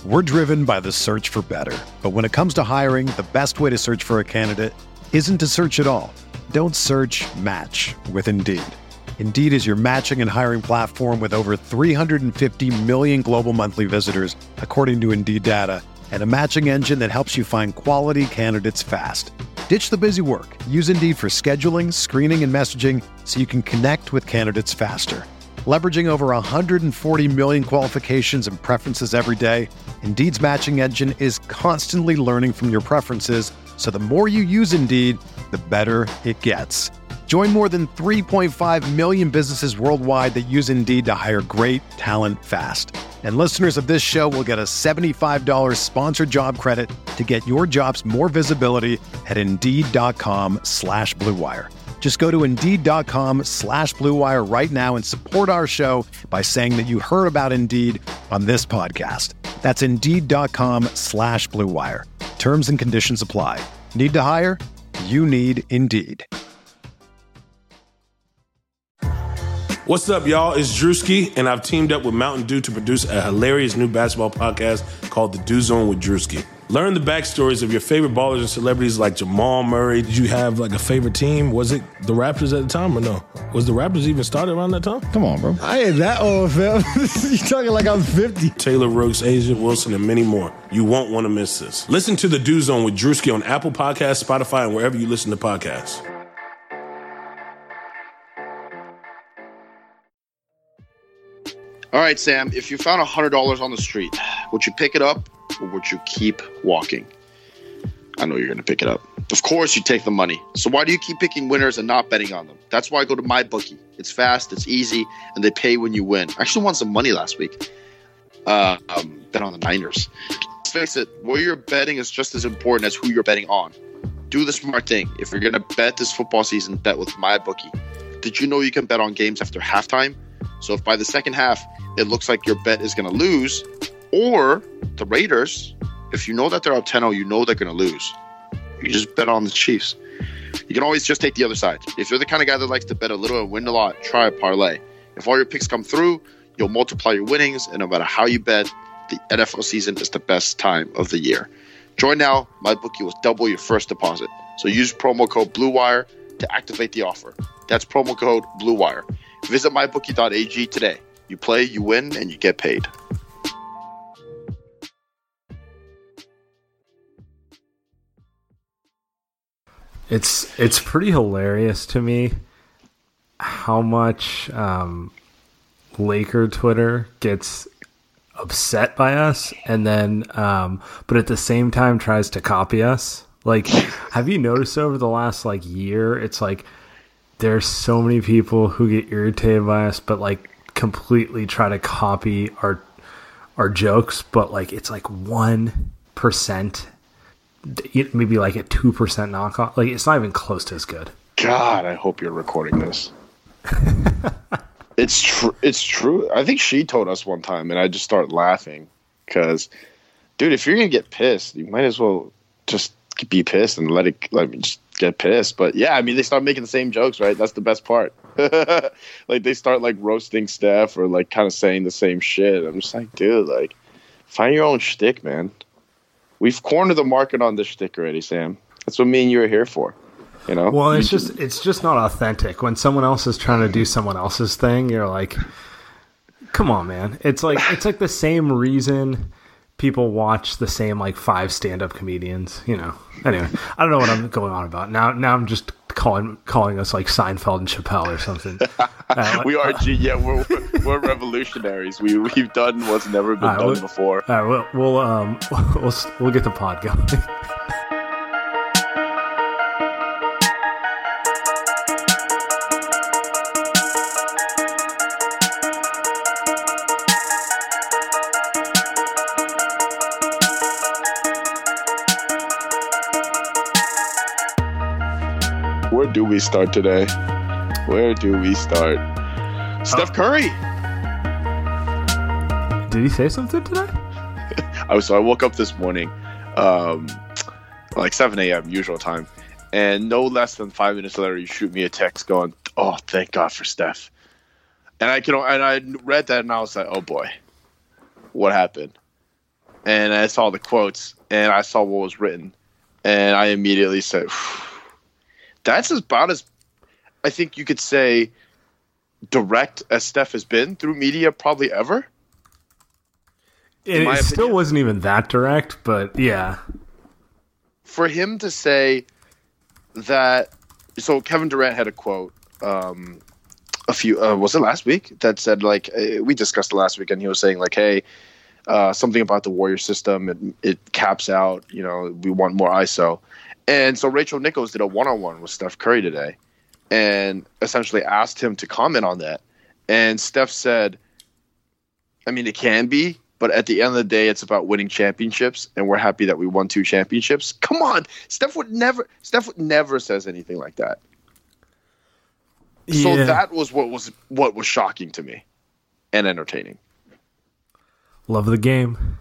We're driven by the search for better. But when it comes to hiring, the best way to search for a candidate isn't to search at all. Don't search, match with Indeed. Indeed is your matching and hiring platform with over 350 million global monthly visitors, according to Indeed data, and a matching engine that helps you find quality candidates fast. Ditch the busy work. Use Indeed for scheduling, screening, and messaging so you can connect with candidates faster. Leveraging over 140 million qualifications and preferences every day, Indeed's matching engine is constantly learning from your preferences, so the more you use Indeed, the better it gets. Join more than 3.5 million businesses worldwide that use Indeed to hire great talent fast. And listeners of this show will get a $75 sponsored job credit to get your jobs more visibility at Indeed.com/Blue Wire. Just go to Indeed.com/Blue Wire right now and support our show by saying that you heard about Indeed on this podcast. That's Indeed.com/Blue Wire. Terms and conditions apply. Need to hire? You need Indeed. What's up, y'all? It's Drewski, and I've teamed up with Mountain Dew to produce a hilarious new basketball podcast called The Dew Zone with Drewski. Learn the backstories of your favorite ballers and celebrities like Jamal Murray. Did you have like a favorite team? Was it the Raptors at the time or no? Was the Raptors even started around that time? Come on, bro. I ain't that old, fam. You talking like I'm 50. Taylor Rooks, Asia Wilson, and many more. You won't want to miss this. Listen to The Dew Zone with Drewski on Apple Podcasts, Spotify, and wherever you listen to podcasts. All right, Sam, if you found $100 on the street, would you pick it up or would you keep walking? I know you're going to pick it up. Of course you take the money. So why do you keep picking winners and not betting on them? That's why I go to MyBookie. It's fast, it's easy, and they pay when you win. I actually won some money last week. Bet on the Niners. Let's face it, where you're betting is just as important as who you're betting on. Do the smart thing. If you're going to bet this football season, bet with MyBookie. Did you know you can bet on games after halftime? So if by the second half, it looks like your bet is going to lose, or the Raiders, if you know that they're up 10-0, you know they're going to lose. You just bet on the Chiefs. You can always just take the other side. If you're the kind of guy that likes to bet a little and win a lot, try a parlay. If all your picks come through, you'll multiply your winnings, and no matter how you bet, the NFL season is the best time of the year. Join now. MyBookie will double your first deposit. So use promo code BlueWire to activate the offer. That's promo code BlueWire. Visit mybookie.ag today. You play, you win, and you get paid. It's pretty hilarious to me how much Laker Twitter gets upset by us and then but at the same time tries to copy us. Like, have you noticed over the last year, it's like there's so many people who get irritated by us but completely try to copy our jokes, but it's 1%, maybe a 2% knockoff. It's not even close to as good. God, I hope you're recording this. It's true. I think she told us one time, and I just started laughing because, dude, if you're gonna get pissed, you might as well just be pissed and let me just get pissed. But yeah, I mean, they start making the same jokes, right? That's the best part. They start roasting Steph or kind of saying the same shit. I'm just dude, find your own shtick, man. We've cornered the market on this shtick already, Sam. That's what me and you are here for. You know? Well, it's just not authentic. When someone else is trying to do someone else's thing, you're like, come on, man. It's like the same reason people watch the same 5 stand-up comedians, you know. Anyway, I don't know what I'm going on about. Now I'm just calling us Seinfeld and Chappelle or something. We are, we're revolutionaries. We've done what's never been done before. All right, we'll get the pod going. Where do we start today? Where do we start? Steph Curry. Did he say something today? I woke up this morning, 7 a.m. usual time, and no less than 5 minutes later, you shoot me a text going, "Oh, thank God for Steph." And I read that and I was like, "Oh boy, what happened?" and I saw the quotes, and I saw what was written, and I immediately said, that's about as, I think you could say, direct as Steph has been through media probably ever. It still wasn't even that direct, but yeah. For him to say that, so Kevin Durant had a quote was it last week that said, like, we discussed it last week, and he was saying, like, hey, something about the Warrior system, it caps out, we want more ISO. And so Rachel Nichols did a one-on-one with Steph Curry today and essentially asked him to comment on that. And Steph said, I mean, it can be, but at the end of the day, it's about winning championships, and we're happy that we won 2 championships. Come on. Steph would never says anything like that. Yeah. So that was what was shocking to me and entertaining. Love the game.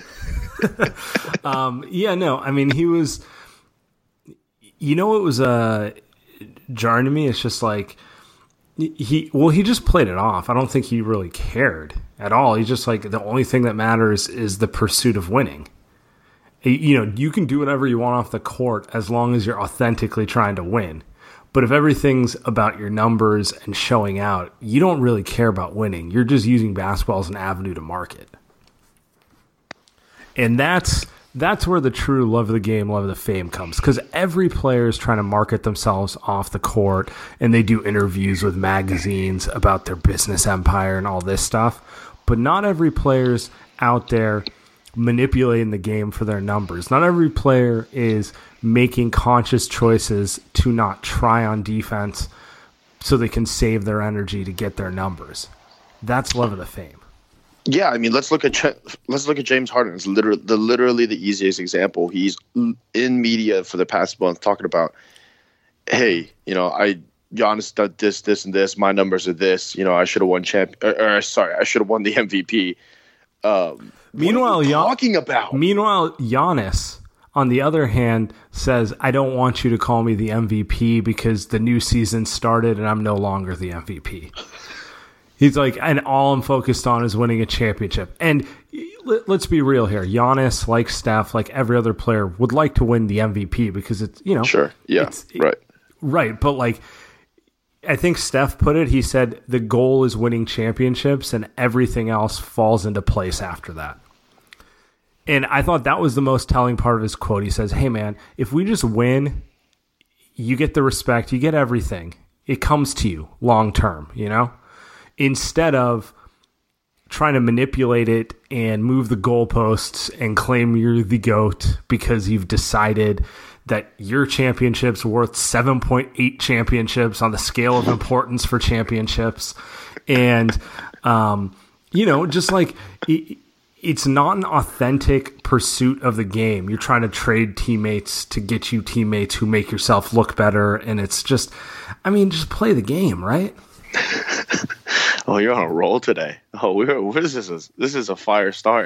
I mean, he was, it was jarring to me. It's just like, he just played it off. I don't think he really cared at all. He's just like, the only thing that matters is the pursuit of winning. You can do whatever you want off the court as long as you're authentically trying to win. But if everything's about your numbers and showing out, you don't really care about winning. You're just using basketball as an avenue to market. And that's where the true love of the game, love of the fame comes. Because every player is trying to market themselves off the court, and they do interviews with magazines about their business empire and all this stuff. But not every player's out there manipulating the game for their numbers. Not every player is making conscious choices to not try on defense so they can save their energy to get their numbers. That's love of the fame. Yeah, I mean, let's look at James Harden. It's literally the easiest example. He's in media for the past month talking about, hey, Giannis did this, and this. My numbers are this. I should have won I should have won the MVP. Meanwhile, talking about. Meanwhile, Giannis, on the other hand, says, I don't want you to call me the MVP because the new season started and I'm no longer the MVP. He's like, and all I'm focused on is winning a championship. And let's be real here. Giannis, like Steph, like every other player, would like to win the MVP because it's, Sure, yeah, right. Right, but like, I think Steph put it, he said, the goal is winning championships and everything else falls into place after that. And I thought that was the most telling part of his quote. He says, hey man, if we just win, you get the respect, you get everything. It comes to you long term, Instead of trying to manipulate it and move the goalposts and claim you're the GOAT because you've decided that your championship's worth 7.8 championships on the scale of importance for championships. And, just like it's not an authentic pursuit of the game. You're trying to trade teammates to get you teammates who make yourself look better. And it's just play the game, right? Oh, you're on a roll today. Oh, what is this? This is a fire start.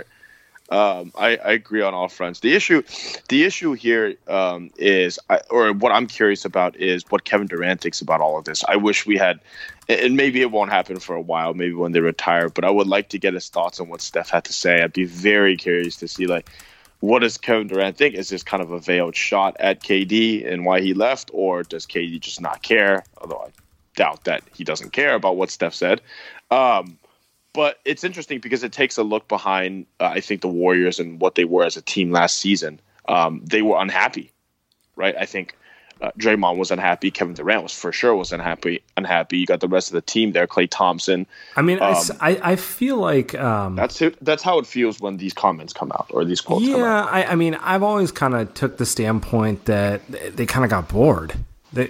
I agree on all fronts. The issue here is what I'm curious about is what Kevin Durant thinks about all of this. I wish we had, and maybe it won't happen for a while, maybe when they retire, but I would like to get his thoughts on what Steph had to say. I'd be very curious to see, like, what does Kevin Durant think? Is this kind of a veiled shot at KD and why he left, or does KD just not care? Although I doubt that he doesn't care about what Steph said. But it's interesting because it takes a look behind, I think, the Warriors and what they were as a team last season. They were unhappy, right? I think Draymond was unhappy. Kevin Durant was unhappy. You got the rest of the team there, Klay Thompson. I mean, I feel like that's how it feels when these comments come out or these quotes come out. Yeah, I mean, I've always kind of took the standpoint that they kind of got bored. That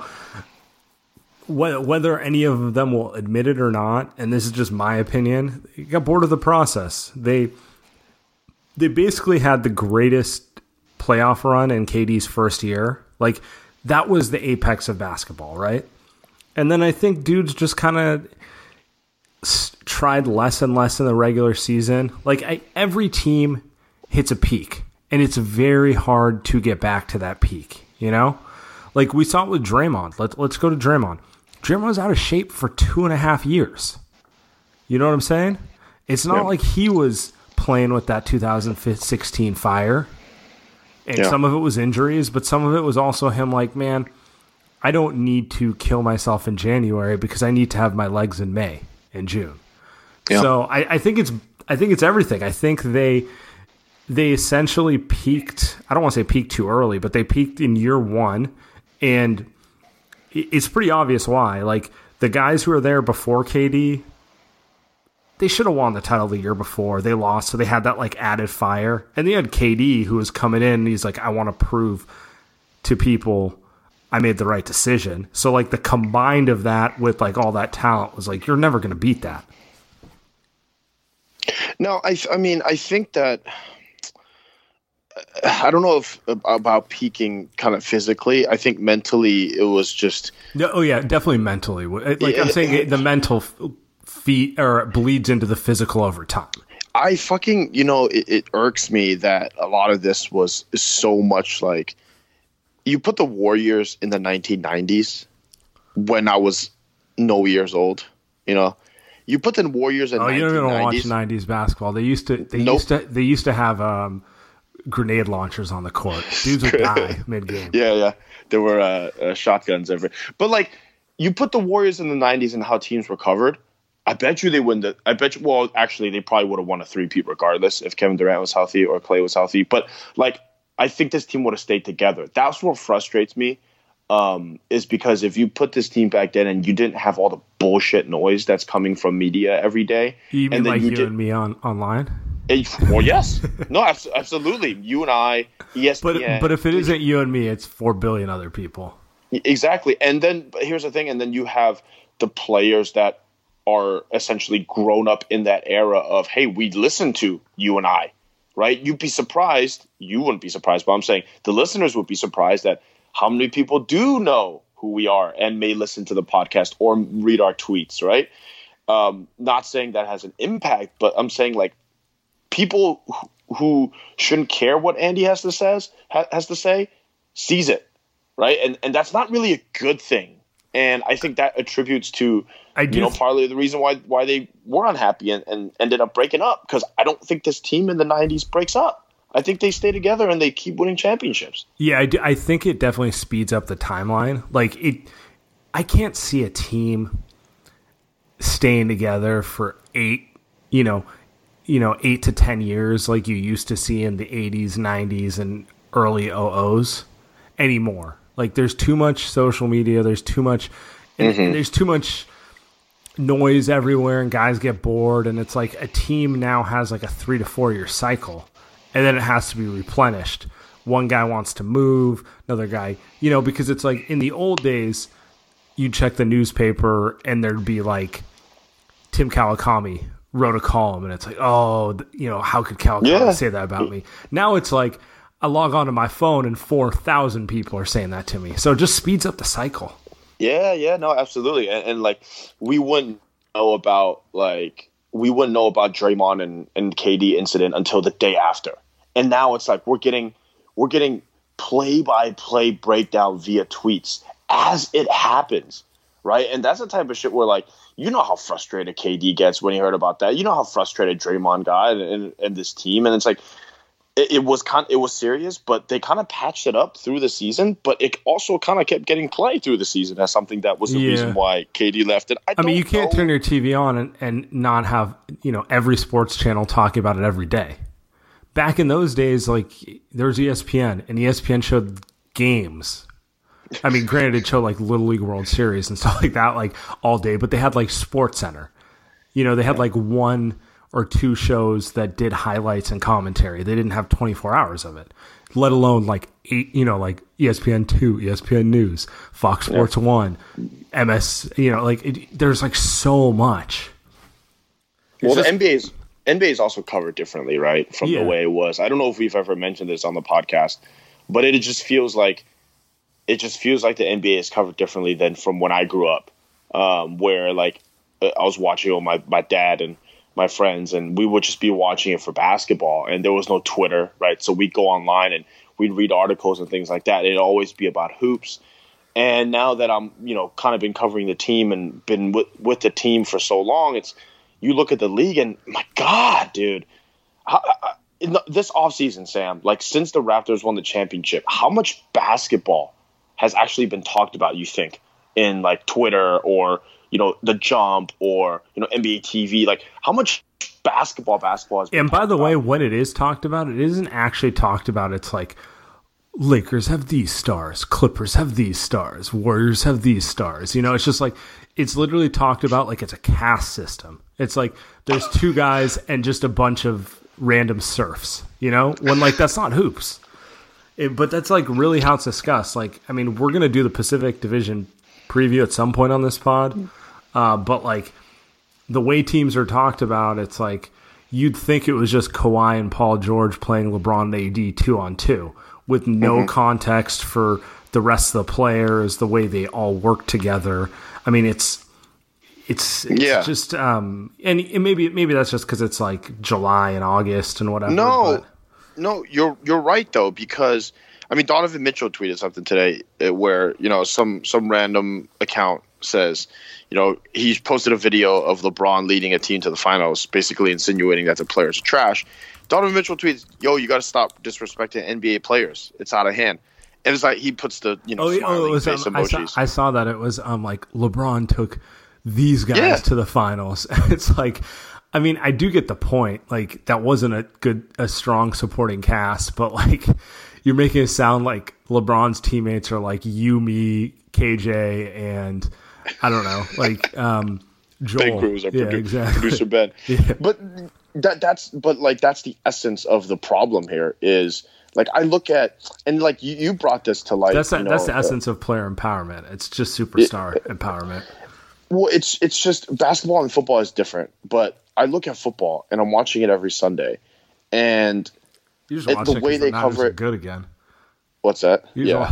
whether any of them will admit it or not, and this is just my opinion, they got bored of the process. They basically had the greatest playoff run in KD's first year. Like, that was the apex of basketball, right? And then I think dudes just kind of tried less and less in the regular season. Like, every team hits a peak, and it's very hard to get back to that peak, Like, we saw it with Draymond. Let's go to Draymond. Draymond was out of shape for 2.5 years. You know what I'm saying? It's not like he was playing with that 2016 fire. And some of it was injuries, but some of it was also him like, man, I don't need to kill myself in January because I need to have my legs in May and June. Yeah. So I think it's everything. I think they essentially peaked. I don't want to say peaked too early, but they peaked in year one, and it's pretty obvious why. Like the guys who were there before KD, they should have won the title the year before. They lost, so they had that like added fire. And they had KD who was coming in, and he's like, I want to prove to people I made the right decision. So like the combined of that with like all that talent was like, you're never going to beat that. No, I mean, I think that I don't know if about peaking kind of physically. I think mentally it was just. Oh yeah, definitely mentally. Like I'm saying, the mental feat or bleeds into the physical over time. I fucking, it irks me that a lot of this was so much like you put the Warriors in the 1990s when I was no years old, You put the Warriors in 1990s. Oh, you're going to watch 90s basketball. They used to have grenade launchers on the court. Dudes would die mid-game. Yeah. There were shotguns everywhere. But like you put the Warriors in the 90s and how teams recovered, I bet you they wouldn't. Well, actually, they probably would have won a three-peat regardless if Kevin Durant was healthy or Klay was healthy. But like, I think this team would have stayed together. That's what frustrates me. Is because if you put this team back then and you didn't have all the bullshit noise that's coming from media every day. You mean like you and me online? Well, yes. No, absolutely. You and I, ESPN. But if it isn't you and me, it's 4 billion other people. Exactly. And then here's the thing. And then you have the players that are essentially grown up in that era of, hey, we listen to you and I, right? You'd be surprised. You wouldn't be surprised, but I'm saying the listeners would be surprised that how many people do know who we are and may listen to the podcast or read our tweets, right? Not saying that has an impact, but I'm saying like people who shouldn't care what Andy has to say sees it, right? And that's not really a good thing. And I think that attributes to partly the reason why they were unhappy and ended up breaking up, because I don't think this team in the 90s breaks up. I think they stay together and they keep winning championships. Yeah, I think it definitely speeds up the timeline. Like I can't see a team staying together for 8 to 10 years like you used to see in the 80s, 90s, and early 00s anymore. Like there's too much social media, there's too much and there's too much noise everywhere, and guys get bored, and it's like a team now has like a 3 to 4 year cycle. And then it has to be replenished. One guy wants to move, another guy, because it's like in the old days, you'd check the newspaper and there'd be like Tim Kawakami wrote a column and it's like, oh, how could Kawakami say that about me? Now it's like I log onto my phone and 4,000 people are saying that to me. So it just speeds up the cycle. Yeah, no, absolutely. And like we wouldn't know about Draymond and KD incident until the day after. And now it's like we're getting play-by-play breakdown via tweets as it happens, right? And that's the type of shit where like, how frustrated KD gets when he heard about that. How frustrated Draymond got and this team. And it's like it was serious, but they kind of patched it up through the season. But it also kind of kept getting play through the season as something that was the reason why KD left it. I mean, you can't turn your TV on and not have every sports channel talking about it every day. Back in those days, like there was ESPN, and ESPN showed games. I mean, granted, it showed like Little League World Series and stuff like that, like all day. But they had like Sports Center. They had like 1 or 2 shows that did highlights and commentary. They didn't have 24 hours of it, let alone like 8, like ESPN 2, ESPN News, Fox Sports 1, MS, there's like so much. Well, the NBA is also covered differently, right? From the way it was. I don't know if we've ever mentioned this on the podcast, but it just feels like the NBA is covered differently than from when I grew up, where like I was watching with my dad and my friends, and we would just be watching it for basketball, and there was no Twitter, right? So we'd go online and we'd read articles and things like that. It'd always be about hoops. And now that I'm, kind of been covering the team and been with the team for so long, you look at the league and my God, dude, This offseason, Sam, like since the Raptors won the championship, how much basketball has actually been talked about, you think, in like Twitter or, The Jump or, NBA TV? Like how much basketball has been And by the talked way, about? when it is talked about, it isn't actually talked about. It's like Lakers have these stars, Clippers have these stars, Warriors have these stars. It's just like, it's literally talked about like it's a caste system. It's like there's two guys and just a bunch of random serfs, when like that's not hoops. But that's like really how it's discussed. Like, I mean, we're going to do the Pacific Division preview at some point on this pod. But like the way teams are talked about, it's like you'd think it was just Kawhi and Paul George playing LeBron and AD 2-on-2 with no context for the rest of the players, the way they all work together. I mean, it's just and maybe that's just because it's like July and August and whatever. No, you're right though, because I mean Donovan Mitchell tweeted something today where some random account says he's posted a video of LeBron leading a team to the finals, basically insinuating that the players are trash. Donovan Mitchell tweets, "Yo, you got to stop disrespecting NBA players. It's out of hand." And it's like he puts the smiling face emojis. I saw that it was like LeBron took these guys to the finals. It's like, I mean, I do get the point. Like that wasn't a strong supporting cast, but like you're making it sound like LeBron's teammates are like you, me, KJ, and I don't know, like Joel. Ben Cruz, our producer Ben. Yeah. But that's the essence of the problem here is. Like I look at, and like you brought this to light. That's the essence of player empowerment. It's just superstar empowerment. Well, it's just basketball and football is different. But I look at football and I'm watching it every Sunday, and the way they cover it. Good again. What's that?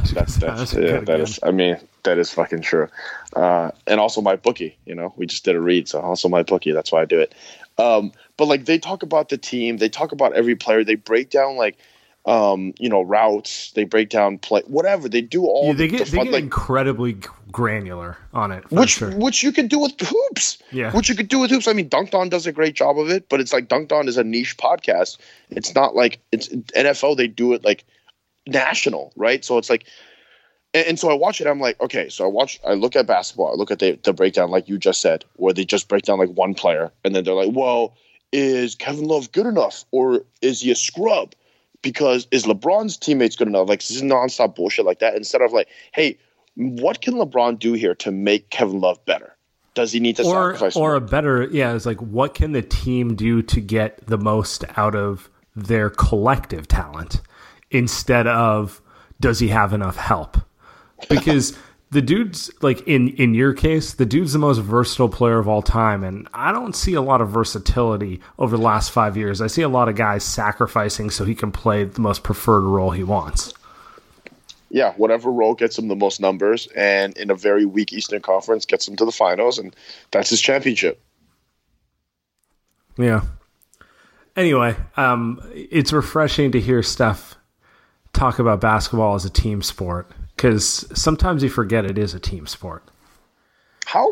That is fucking true. And also my bookie. We just did a read, so also my bookie. That's why I do it. But like they talk about the team, they talk about every player, they break down like. Routes, they break down play, whatever they do. They get incredibly granular on it, which you could do with hoops. Yeah, which you could do with hoops. I mean, Dunked On does a great job of it, but it's like Dunked On is a niche podcast. It's not like it's NFL. They do it like national, right? So it's like, and so I watch it. I'm like, okay, so I look at basketball. I look at the breakdown, like you just said, where they just break down like one player, and then they're like, well, is Kevin Love good enough, or is he a scrub? Because is LeBron's teammates good enough? Like, this is nonstop bullshit like that. Instead of like, hey, what can LeBron do here to make Kevin Love better? Does he need to sacrifice? Or a better, it's like, what can the team do to get the most out of their collective talent instead of does he have enough help? Because the dude's, like, in your case, the dude's the most versatile player of all time, and I don't see a lot of versatility over the last 5 years. I see a lot of guys sacrificing so he can play the most preferred role he wants. Yeah, whatever role gets him the most numbers, and in a very weak Eastern Conference gets him to the finals, and that's his championship. Yeah. Anyway, it's refreshing to hear Steph talk about basketball as a team sport. Because sometimes you forget it is a team sport. How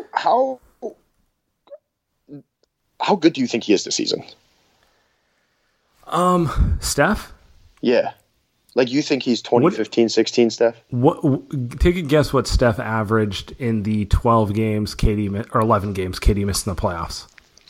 good do you think he is this season? Steph? Yeah. Like, you think he's 2015-16 Steph? Take a guess what Steph averaged in the 12 games or 11 games KD missed in the playoffs.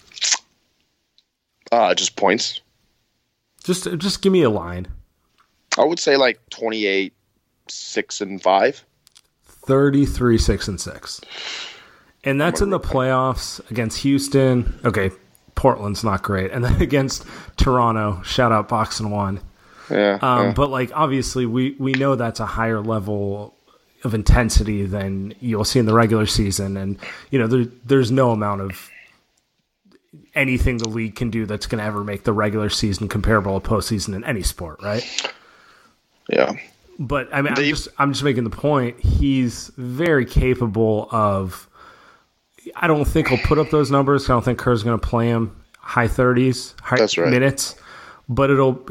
Just points. Just give me a line. I would say like 28, 6 and 5. 33, 6 and 6. And that's in the playoffs against Houston. Okay, Portland's not great. And then against Toronto, shout out Box and One. Yeah, But like obviously we know that's a higher level of intensity than you'll see in the regular season, and there's no amount of anything the league can do that's going to ever make the regular season comparable to postseason in any sport, right? Yeah. But I mean, I'm just making the point. He's very capable of. I don't think he'll put up those numbers. I don't think Kerr's going to play him high 30s, That's right. minutes. But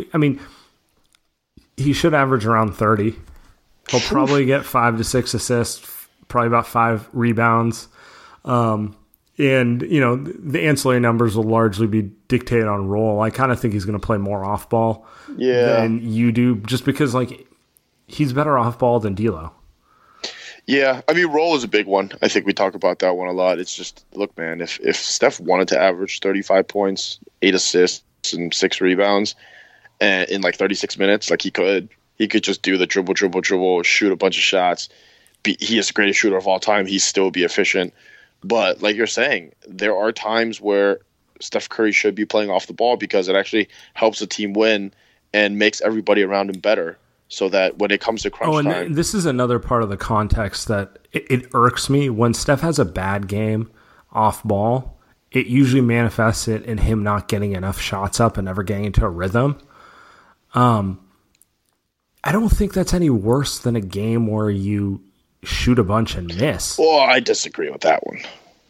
he should average around 30. He'll probably get 5 to 6 assists, probably about 5 rebounds. And, the ancillary numbers will largely be dictated on role. I kind of think he's going to play more off ball than you do, just because, he's better off ball than D'Lo. Yeah, I mean, role is a big one. I think we talk about that one a lot. It's just, look, man, if Steph wanted to average 35 points, 8 assists, and 6 rebounds in 36 minutes, he could just do the dribble, shoot a bunch of shots. He is the greatest shooter of all time. He'd still be efficient. But like you're saying, there are times where Steph Curry should be playing off the ball because it actually helps the team win and makes everybody around him better. So that when it comes to crunch time... this is another part of the context that it irks me. When Steph has a bad game off ball, it usually manifests it in him not getting enough shots up and never getting into a rhythm. I don't think that's any worse than a game where you shoot a bunch and miss. Well, I disagree with that one.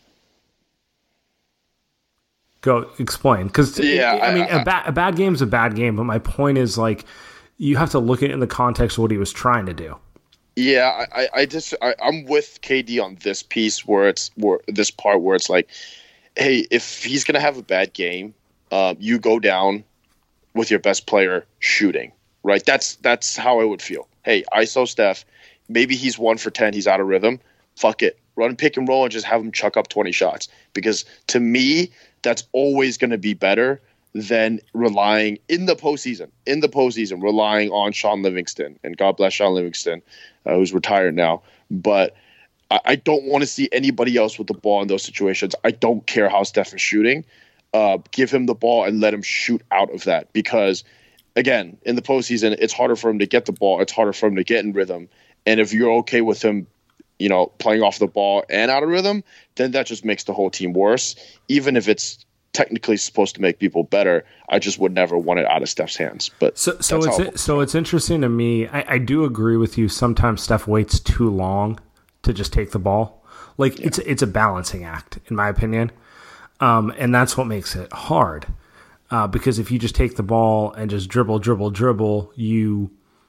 Go explain. Because, a bad game is a bad game, but my point is, you have to look at it in the context of what he was trying to do. Yeah, I'm with KD on this piece where it's hey, if he's gonna have a bad game, you go down with your best player shooting, right? That's how I would feel. Hey, ISO Steph, maybe he's 1 for 10, he's out of rhythm. Fuck it, run pick and roll and just have him chuck up 20 shots. Because to me, that's always going to be better than relying in the postseason, relying on Sean Livingston. And God bless Sean Livingston, who's retired now. But I don't want to see anybody else with the ball in those situations. I don't care how Steph is shooting. Give him the ball and let him shoot out of that. Because, again, in the postseason, it's harder for him to get the ball. It's harder for him to get in rhythm. And if you're okay with him, playing off the ball and out of rhythm, then that just makes the whole team worse. Even if it's technically supposed to make people better, I just would never want it out of Steph's hands. But so it's interesting to me. I do agree with you. Sometimes Steph waits too long to just take the ball. It's a balancing act, in my opinion, and that's what makes it hard. Because if you just take the ball and just dribble, you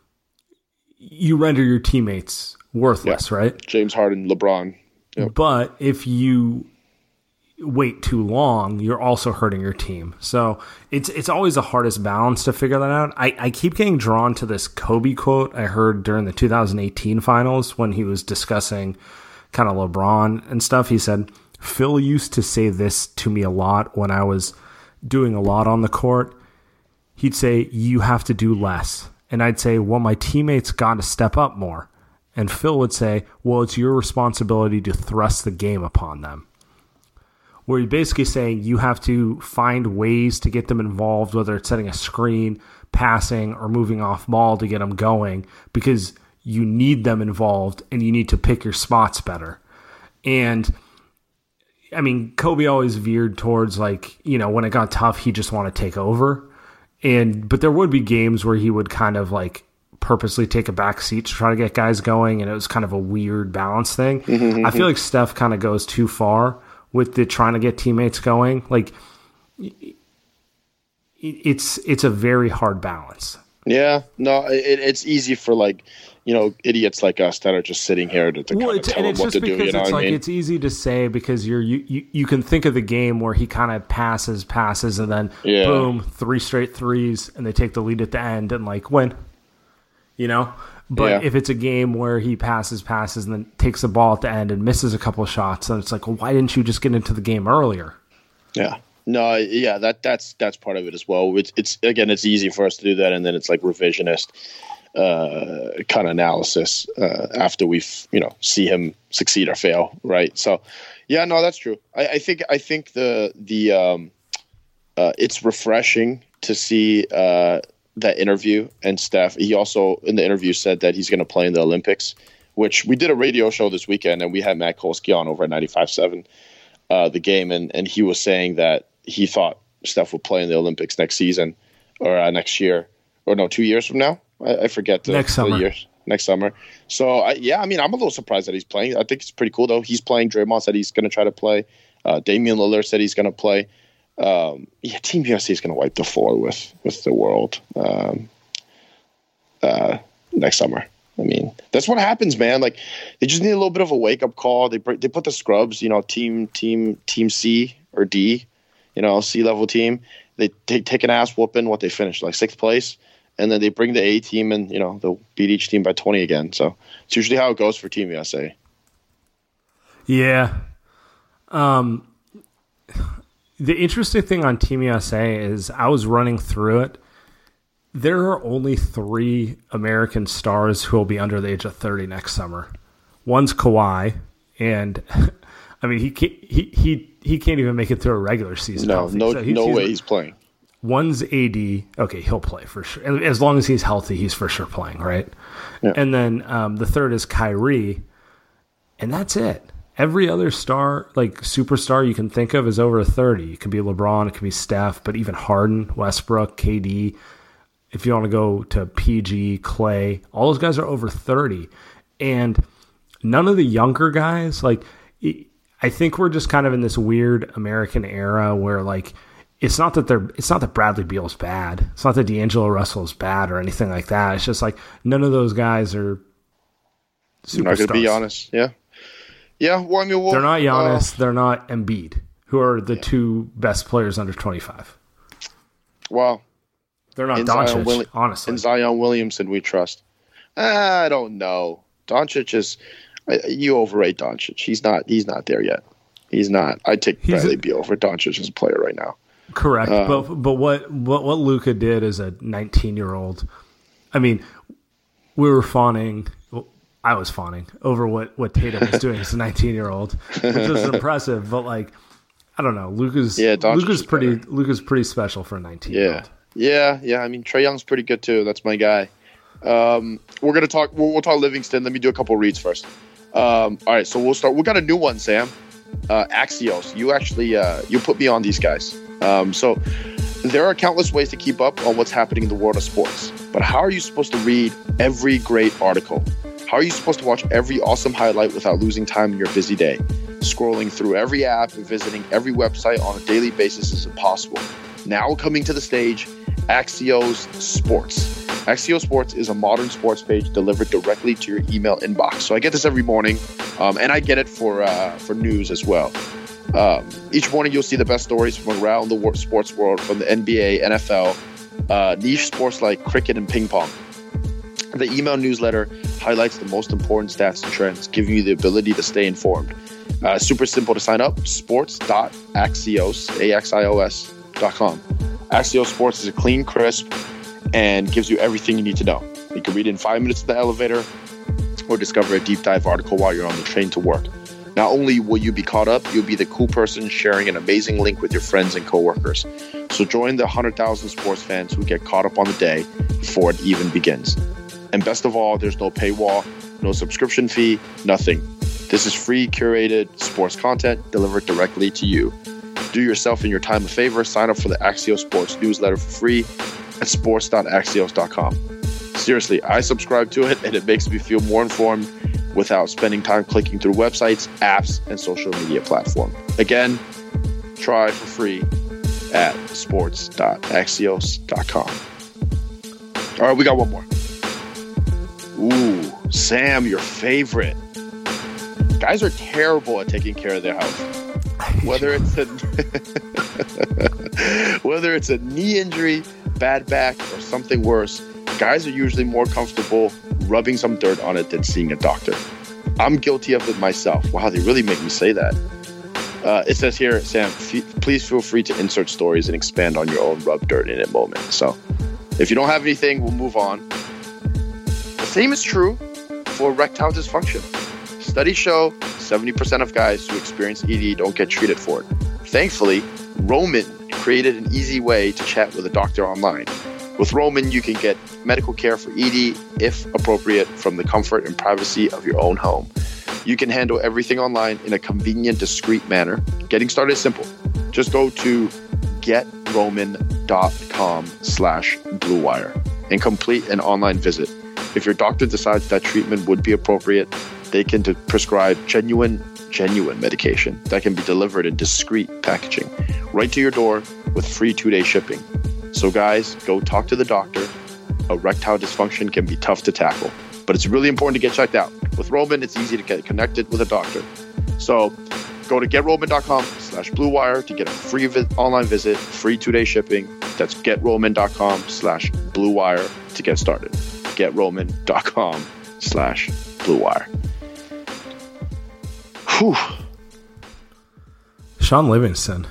render your teammates worthless, right? James Harden, LeBron. Yep. But if you wait too long, you're also hurting your team. So it's always the hardest balance to figure that out. I keep getting drawn to this Kobe quote I heard during the 2018 finals when he was discussing kind of LeBron and stuff. He said, Phil used to say this to me a lot when I was doing a lot on the court. He'd say, you have to do less. And I'd say, well, my teammates got to step up more. And Phil would say, well, it's your responsibility to thrust the game upon them. Where he's basically saying you have to find ways to get them involved, whether it's setting a screen, passing, or moving off ball to get them going, because you need them involved and you need to pick your spots better. And I mean, Kobe always veered towards when it got tough, he just want to take over. But there would be games where he would kind of purposely take a back seat to try to get guys going, and it was kind of a weird balance thing. I feel like Steph kind of goes too far with the trying to get teammates going. It's a very hard balance. Yeah, no, it's easy for idiots like us that are just sitting here to kind of tell them what to do. You know what I mean? It's easy to say because you can think of the game where he kind of passes, and then boom, 3 straight threes, and they take the lead at the end and win. But if it's a game where he passes, and then takes the ball at the end and misses a couple of shots, then it's well, why didn't you just get into the game earlier? Yeah. No, yeah, that's part of it as well. It's easy for us to do that, and then it's revisionist kind of analysis after we see him succeed or fail, right? So, yeah, no, that's true. I think the it's refreshing to see that interview. And Steph, he also in the interview said that he's going to play in the Olympics, which we did a radio show this weekend, and we had Matt Kolsky on over at 95.7 the game, and he was saying that he thought Steph would play in the Olympics next season or next year, or no, 2 years from now. I forget the years. Next summer. So, I'm a little surprised that he's playing. I think it's pretty cool, though. He's playing. Draymond said he's going to try to play. Damian Lillard said he's going to play. Team USA is going to wipe the floor with the world next summer. I mean, that's what happens, man. Like, they just need a little bit of a wake up call. They put the scrubs, team C or D, C level team. They take an ass whooping. What they finished like 6th place, and then they bring the A team, and they'll beat each team by 20 again. So it's usually how it goes for Team USA. Yeah. The interesting thing on Team USA is I was running through it. There are only 3 American stars who will be under the age of 30 next summer. One's Kawhi, and I mean he can't even make it through a regular season. No way he's playing. One's AD. Okay, he'll play for sure. As long as he's healthy, he's for sure playing, right? Yeah. And then the third is Kyrie, and that's it. Every other star, like superstar you can think of, is over 30. It could be LeBron, it could be Steph, but even Harden, Westbrook, KD. If you want to go to PG, Clay, all those guys are over 30. And none of the younger guys, like, I think we're just kind of in this weird American era where, like, it's not that Bradley Beal's bad. It's not that D'Angelo Russell's bad or anything like that. It's just like none of those guys are superstars. I'm not going to be honest. Yeah. Yeah, well, I mean, they're not Giannis. They're not Embiid, who are the 2 best players under 25. Wow. They're not Doncic, honestly. And Zion Williamson, we trust. I don't know. Doncic is you overrate Doncic. He's not there yet. He's not. I'd take Bradley Beal over Doncic as a player right now. Correct. But what Luka did as a 19-year-old, I mean, we were fawning. I was fawning over what Tatum was doing as a 19-year-old, which is impressive. But like, I don't know, Luka's pretty special for a 19-year-old. Yeah. I mean, Trae Young's pretty good too. That's my guy. We'll talk Livingston. Let me do a couple reads first. All right, so we'll start. We got a new one, Sam. Axios. You actually you put me on these guys. So there are countless ways to keep up on what's happening in the world of sports. But how are you supposed to read every great article? How are you supposed to watch every awesome highlight without losing time in your busy day? Scrolling through every app and visiting every website on a daily basis is impossible. Now coming to the stage, Axios Sports. Axios Sports is a modern sports page delivered directly to your email inbox. So I get this every morning, and I get it for news as well. Each morning you'll see the best stories from around the sports world, from the NBA, NFL, niche sports like cricket and ping pong. The email newsletter highlights the most important stats and trends, giving you the ability to stay informed. Super simple to sign up, sports.axios.com. Axios Sports is a clean, crisp, and gives you everything you need to know. You can read in 5 minutes in the elevator or discover a deep dive article while you're on the train to work. Not only will you be caught up, you'll be the cool person sharing an amazing link with your friends and coworkers. So join the 100,000 sports fans who get caught up on the day before it even begins. And best of all, there's no paywall, no subscription fee, nothing. This is free, curated sports content delivered directly to you. Do yourself and your time a favor. Sign up for the Axios Sports newsletter for free at sports.axios.com. Seriously, I subscribe to it, and it makes me feel more informed without spending time clicking through websites, apps, and social media platforms. Again, try for free at sports.axios.com. All right, we got one more. Ooh, Sam, your favorite. Guys are terrible at taking care of their health. Whether it's a knee injury, bad back, or something worse, guys are usually more comfortable rubbing some dirt on it than seeing a doctor. I'm guilty of it myself. Wow, they really make me say that. It says here, Sam, please feel free to insert stories and expand on your own rub dirt in it moment. So if you don't have anything, we'll move on. The same is true for erectile dysfunction. Studies show 70% of guys who experience ED don't get treated for it. Thankfully, Roman created an easy way to chat with a doctor online. With Roman, you can get medical care for ED, if appropriate, from the comfort and privacy of your own home. You can handle everything online in a convenient, discreet manner. Getting started is simple. Just go to getroman.com/bluewire and complete an online visit. If your doctor decides that treatment would be appropriate, they can prescribe genuine medication that can be delivered in discreet packaging right to your door with free 2-day shipping. So guys, go talk to the doctor. Erectile dysfunction can be tough to tackle. but it's really important to get checked out. With Roman, it's easy to get connected with a doctor. So go to GetRoman.com/BlueWire to get a free online visit, free 2-day shipping. That's GetRoman.com/BlueWire to get started. GetRoman.com/BlueWire. Whew. Sean Livingston.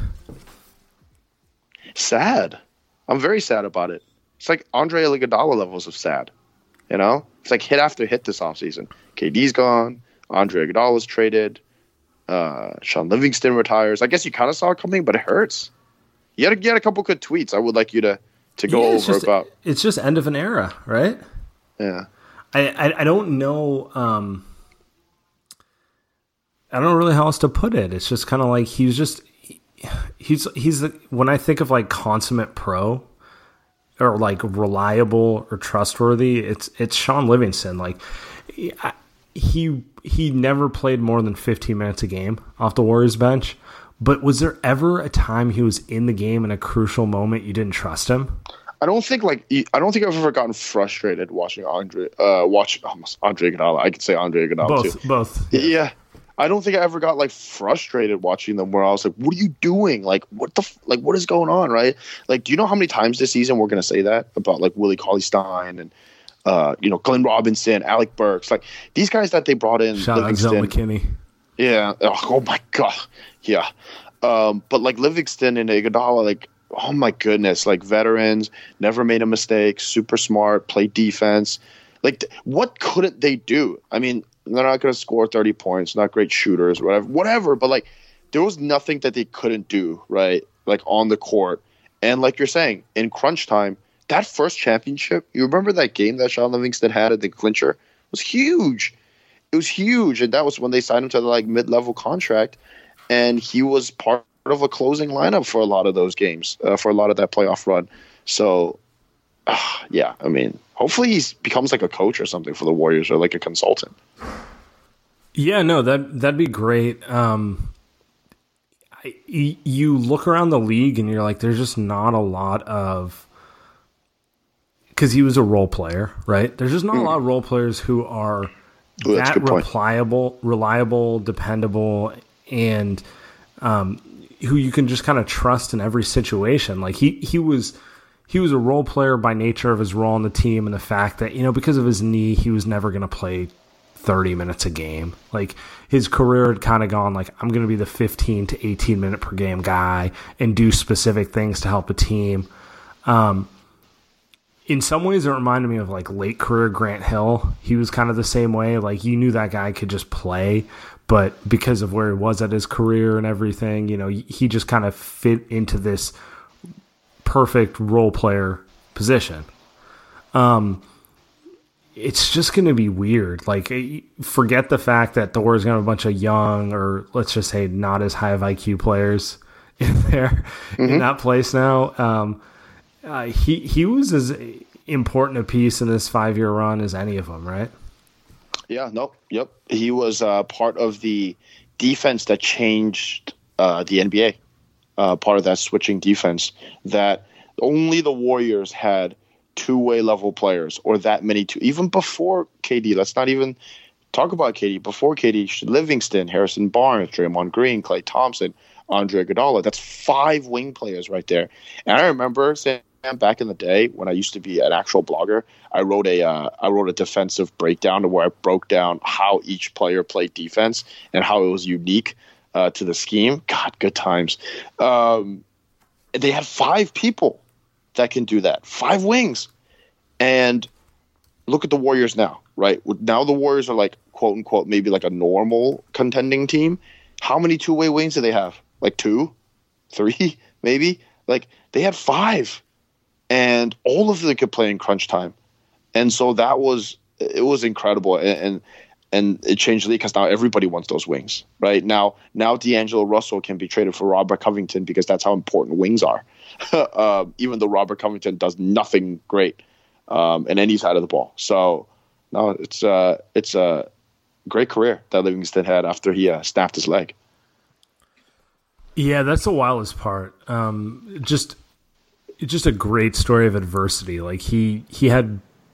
Sad. I'm very sad about it. It's like Andre Iguodala levels of sad. You know? It's like hit after hit this offseason. KD's gone. Andre Iguodala's traded. Sean Livingston retires. I guess you kind of saw it coming, but it hurts. You had a couple good tweets I would like you to go over about. It's just end of an era, right? Yeah. I don't know. I don't know really how else to put it. It's just kind of like he's when I think of like consummate pro or like reliable or trustworthy, it's Sean Livingston. Like he never played more than 15 minutes a game off the Warriors bench. But was there ever a time he was in the game in a crucial moment you didn't trust him? I don't think I've ever gotten frustrated watching Andre Iguodala. I could say Andre Iguodala too. Both. Yeah. I don't think I ever got like frustrated watching them where I was like, what are you doing? Like, what is going on? Right. Like, do you know how many times this season we're going to say that about like Willie Cauley-Stein and, Glenn Robinson, Alec Burks, like these guys that they brought in. Shout out Zell McKinney. Yeah. Oh my God. Yeah. But like Livingston and Iguodala, like, oh my goodness, like veterans, never made a mistake, super smart, play defense. Like, what couldn't they do? I mean, they're not going to score 30 points, not great shooters, whatever. But, like, there was nothing that they couldn't do, right, like, on the court. And like you're saying, in crunch time, that first championship, you remember that game that Sean Livingston had at the clincher? It was huge. It was huge. And that was when they signed him to the, like, mid-level contract. And he was part of a closing lineup for a lot of those games, for a lot of that playoff run. So, yeah, I mean, hopefully he becomes like a coach or something for the Warriors or like a consultant. Yeah, no, that'd be great. You look around the league and you're like, there's just not a lot of, because he was a role player, right? There's just not a lot of role players who are that reliable, dependable, and who you can just kind of trust in every situation. Like he was a role player by nature of his role on the team and the fact that, because of his knee, he was never going to play 30 minutes a game. Like his career had kind of gone like, I'm going to be the 15 to 18 minute per game guy and do specific things to help a team. In some ways it reminded me of like late career Grant Hill. He was kind of the same way. Like you knew that guy could just play, but because of where he was at his career and everything, he just kind of fit into this perfect role player position. It's just going to be weird. Like, forget the fact that the Warriors going to have a bunch of young, or let's just say not as high of IQ players in there in that place now. He was as important a piece in this 5-year run as any of them, right? Yeah. Nope. Yep. He was part of the defense that changed the NBA. Part of that switching defense that only the Warriors had two-way level players, or that many two. Even before KD, let's not even talk about KD. Before KD, Livingston, Harrison Barnes, Draymond Green, Klay Thompson, Andre Iguodala. That's 5 wing players right there. And I remember saying back in the day when I used to be an actual blogger, I wrote a defensive breakdown where I broke down how each player played defense and how it was unique to the scheme. God, good times. They had 5 people that can do that. 5 wings. And look at the Warriors now, right? Now the Warriors are like, quote unquote, maybe like a normal contending team. How many two-way wings do they have? Like 2, 3, maybe? Like they had 5. And all of them could play in crunch time. And so it was incredible. And it changed the league because now everybody wants those wings, right? Now D'Angelo Russell can be traded for Robert Covington because that's how important wings are. Even though Robert Covington does nothing great in any side of the ball. So no, it's a great career that Livingston had after he snapped his leg. Yeah, that's the wildest part. Just a great story of adversity. Like he had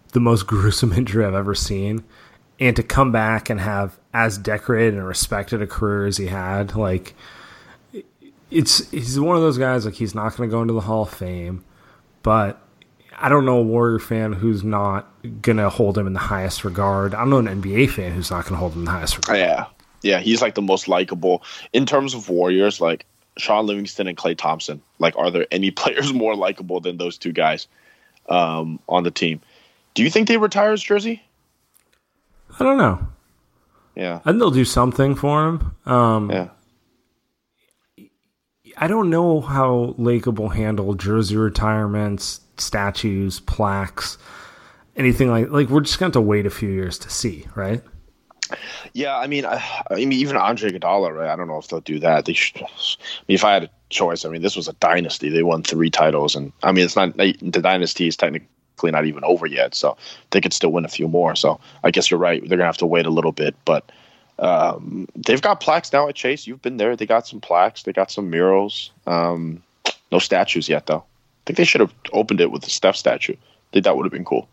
the most gruesome injury I've ever seen, and to come back and have as decorated and respected a career as he had, like he's one of those guys, like he's not going to go into the Hall of Fame, but I don't know a Warrior fan who's not going to hold him in the highest regard. I don't know an NBA fan who's not going to hold him in the highest regard. Yeah, he's like the most likable. In terms of Warriors, like Sean Livingston and Klay Thompson, like are there any players more likable than those two guys on the team? Do you think they retire his jersey? I don't know. Yeah. I think they'll do something for him. Yeah. I don't know how Laker will handle jersey retirements, statues, plaques, anything like we're just going to have to wait a few years to see, right? Yeah, I mean, even Andre Iguodala, right? I don't know if they'll do that. They should. If I had a choice, I mean, this was a dynasty. They won 3 titles, and I mean, it's not the dynasty is technically not even over yet, so they could still win a few more. So I guess you're right. They're gonna have to wait a little bit, but they've got plaques now at Chase. You've been there. They got some plaques. They got some murals. No statues yet, though. I think they should have opened it with the Steph statue. I think that would have been cool.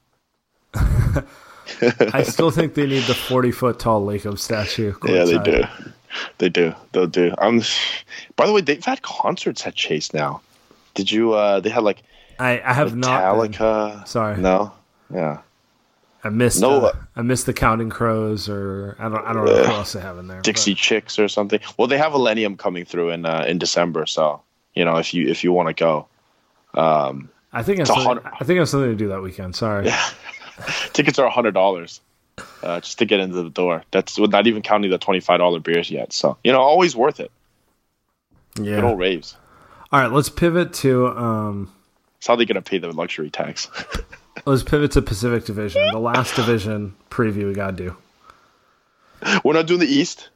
I still think they need the 40-foot tall Lacob statue. Yeah, they do. They do. They'll do. By the way, they've had concerts at Chase now. Did you? They had like I have Metallica. Not. Sorry. No. Yeah. I missed the Counting Crows, or I don't know who else they have in there. Dixie Chicks or something. Well, they have Millennium coming through in December, so if you want to go. I think I have something to do that weekend. Sorry. Yeah. Tickets are $100 just to get into the door. That's not even counting the $25 beers yet. So always worth it. Yeah. Good old raves. All right, let's pivot to. It's how they're gonna pay the luxury tax. Let's pivot to Pacific Division, the last division preview we gotta do. We're not doing the East.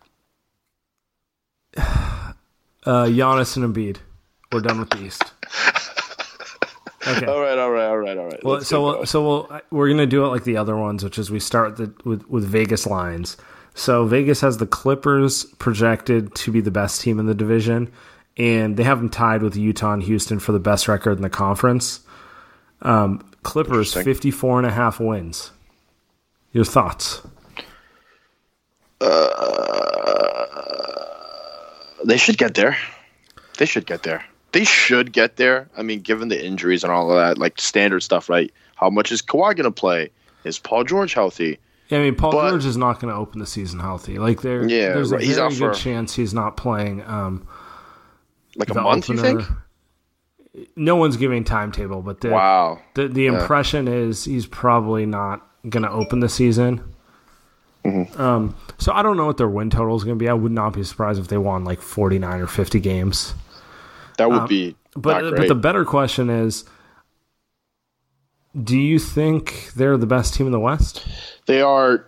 Giannis and Embiid. We're done with the East. Okay. All right. Well, we're gonna do it like the other ones, which is we start with Vegas lines. So Vegas has the Clippers projected to be the best team in the division, and they have them tied with Utah and Houston for the best record in the conference. Clippers 54.5 wins. Your thoughts? They should get there. They should get there. I mean, given the injuries and all of that, like standard stuff, right? How much is Kawhi going to play? Is Paul George healthy? Yeah, I mean, Paul George is not going to open the season healthy. Like, there's a very good chance he's not playing. Like a month, opener. You think? No one's giving timetable, but the impression is he's probably not going to open the season. Mm-hmm. So I don't know what their win total is going to be. I would not be surprised if they won like 49 or 50 games. That would be but the better question is, do you think they're the best team in the West? They are.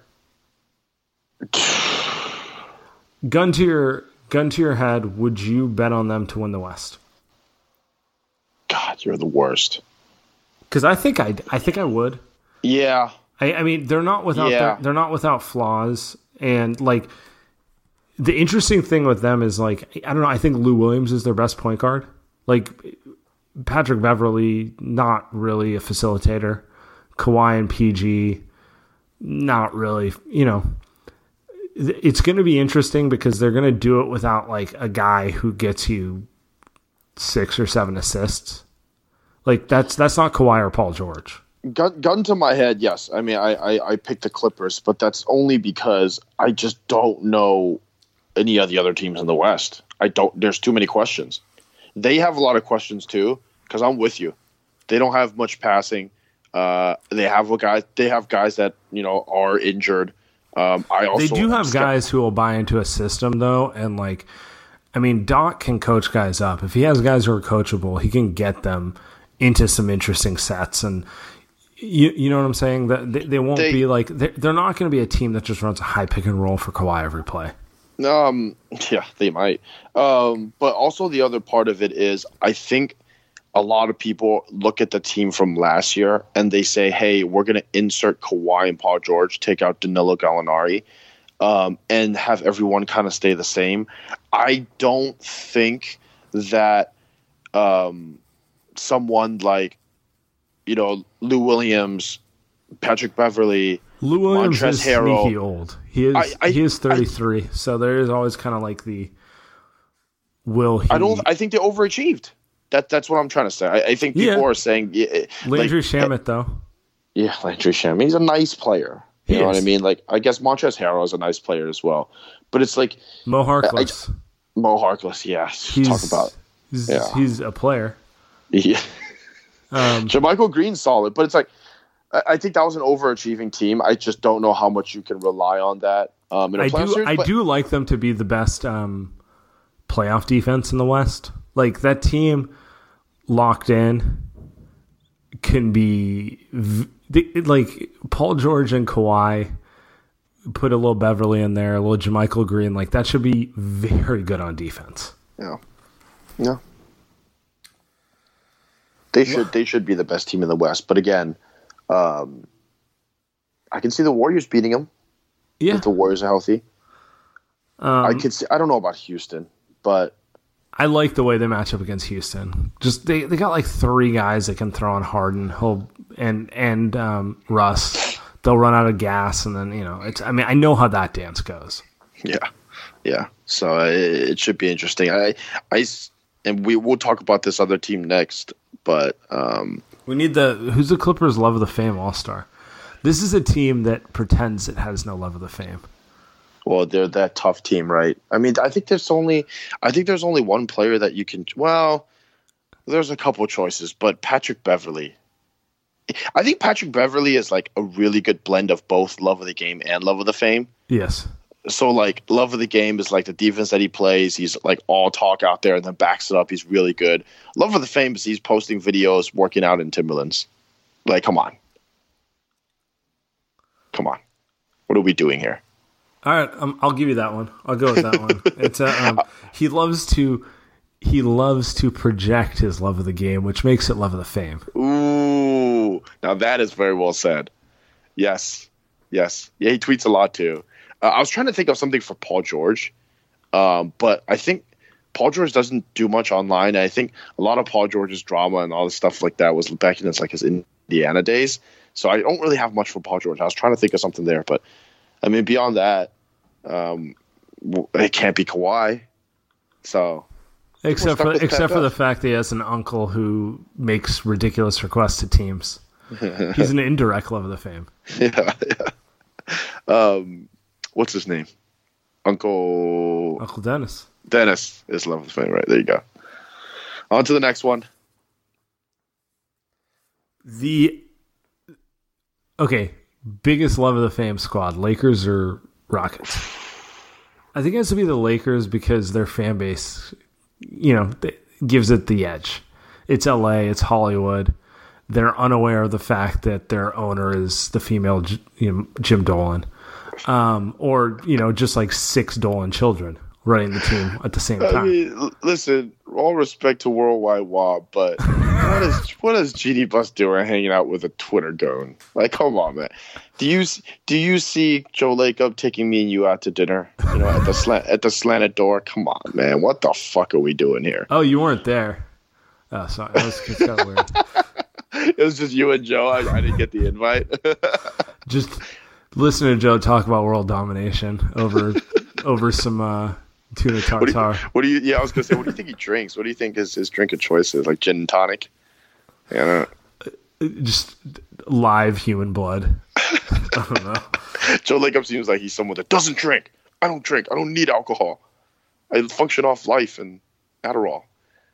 Gun to your head, would you bet on them to win the West? God, you're the worst. Because I think I would. Yeah. I mean, they're not without they're not without flaws, and like the interesting thing with them is like I don't know. I think Lou Williams is their best point guard. Like Patrick Beverley, not really a facilitator. Kawhi and PG, not really. It's going to be interesting because they're going to do it without like a guy who gets you 6 or 7 assists. Like that's not Kawhi or Paul George. Gun to my head, yes. I mean, I picked the Clippers, but that's only because I just don't know any of the other teams in the West. There's too many questions. They have a lot of questions too, because I'm with you. They don't have much passing. They have guys that are injured. They do have guys who will buy into a system though, and like, I mean, Doc can coach guys up. If he has guys who are coachable, he can get them into some interesting sets. And you know what I'm saying? That they won't be like they're not going to be a team that just runs a high pick and roll for Kawhi every play. Yeah, they might. But also the other part of it is I think a lot of people look at the team from last year and they say, hey, we're going to insert Kawhi and Paul George, take out Danilo Gallinari, and have everyone kind of stay the same. I don't think that someone like, Lou Williams, Patrick Beverly, Lou Williams Montrezl is Harrell. sneaky old. He is 33, so there is always kind of like the will he. I think they overachieved. That's what I'm trying to say. I think people are saying Landry Shamet though. Yeah, Landry Shamet. He's a nice player. You know what I mean? Like I guess Montrezl Harrell is a nice player as well. But it's like Mo Harkless. Mo Harkless, yes. Talk about he's a player. Yeah. JaMychal Green's solid, but it's like I think that was an overachieving team. I just don't know how much you can rely on that. I do like them to be the best playoff defense in the West. Like that team locked in can be like Paul George and Kawhi. Put a little Beverly in there, a little JaMychal Green. Like that should be very good on defense. Yeah. They should be the best team in the West. But again, I can see the Warriors beating them. Yeah, if the Warriors are healthy. I don't know about Houston, but I like the way they match up against Houston. Just they got like 3 guys that can throw on Harden, and Russ. They'll run out of gas, and then I know how that dance goes. Yeah. So it should be interesting. And we'll talk about this other team next, but we need who's the Clippers' love of the fame all-star. This is a team that pretends it has no love of the fame. Well, they're that tough team, right? I mean, I think there's only one player that you can. Well, there's a couple of choices, but Patrick Beverly. I think Patrick Beverly is like a really good blend of both love of the game and love of the fame. Yes. So like love of the game is like the defense that he plays. He's like all talk out there and then backs it up. He's really good. Love of the fame is he's posting videos working out in Timberlands. Like, come on. What are we doing here? All right, I'll give you that one. I'll go with that one. It's he loves to project his love of the game, which makes it love of the fame. Ooh, now that is very well said. Yes. Yeah, he tweets a lot too. I was trying to think of something for Paul George, but I think Paul George doesn't do much online. I think a lot of Paul George's drama and all this stuff like that was back in his Indiana days. So I don't really have much for Paul George. I was trying to think of something there, but I mean beyond that, it can't be Kawhi. So except for the fact that he has an uncle who makes ridiculous requests to teams. He's an indirect love of the fame. Yeah. What's his name? Uncle Dennis. Dennis is love of the fame, right? There you go. On to the next one. Biggest love of the fame squad, Lakers or Rockets? I think it has to be the Lakers because their fan base, gives it the edge. It's LA, it's Hollywood. They're unaware of the fact that their owner is the female Jim Dolan. Or just like 6 Dolan children running the team at the same time. I mean, listen, all respect to Worldwide Wob, but what is GD Bus doing hanging out with a Twitter goon? Like, come on, man. Do you see Joe Lacob taking me and you out to dinner? At the slanted door. Come on, man. What the fuck are we doing here? Oh, you weren't there. Oh, sorry. It's kind of weird. It was just you and Joe. I didn't get the invite. Just listen to Joe talk about world domination over some tuna tartare. What do you? Yeah, I was gonna say, what do you think he drinks? What do you think his drink of choice is? Like gin and tonic? Yeah, just live human blood. I don't know. Joe Lacob seems like he's someone that doesn't drink. I don't drink. I don't need alcohol. I function off life and Adderall.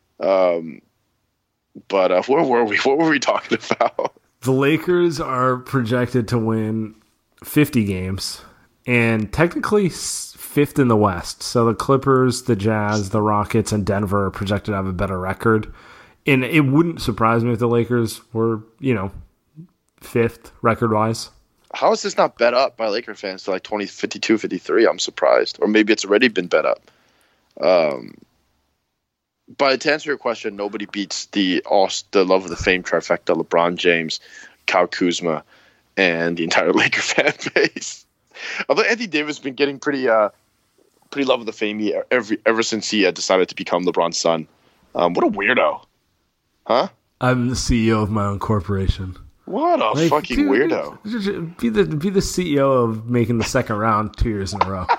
But where were we? What were we talking about? The Lakers are projected to win 50 games and technically 5th in the West. So the Clippers, the Jazz, the Rockets, and Denver are projected to have a better record. And it wouldn't surprise me if the Lakers were, 5th record-wise. How is this not bet up by Laker fans to like 52, 53? I'm surprised. Or maybe it's already been bet up. But to answer your question, nobody beats the love of the fame trifecta: LeBron James, Kyle Kuzma, and the entire Laker fan base. Although Anthony Davis has been getting pretty love of the fame ever since he decided to become LeBron's son. What a weirdo, huh? I'm the CEO of my own corporation. What a Like, fucking dude, weirdo. Be the CEO of making the second round 2 years in a row.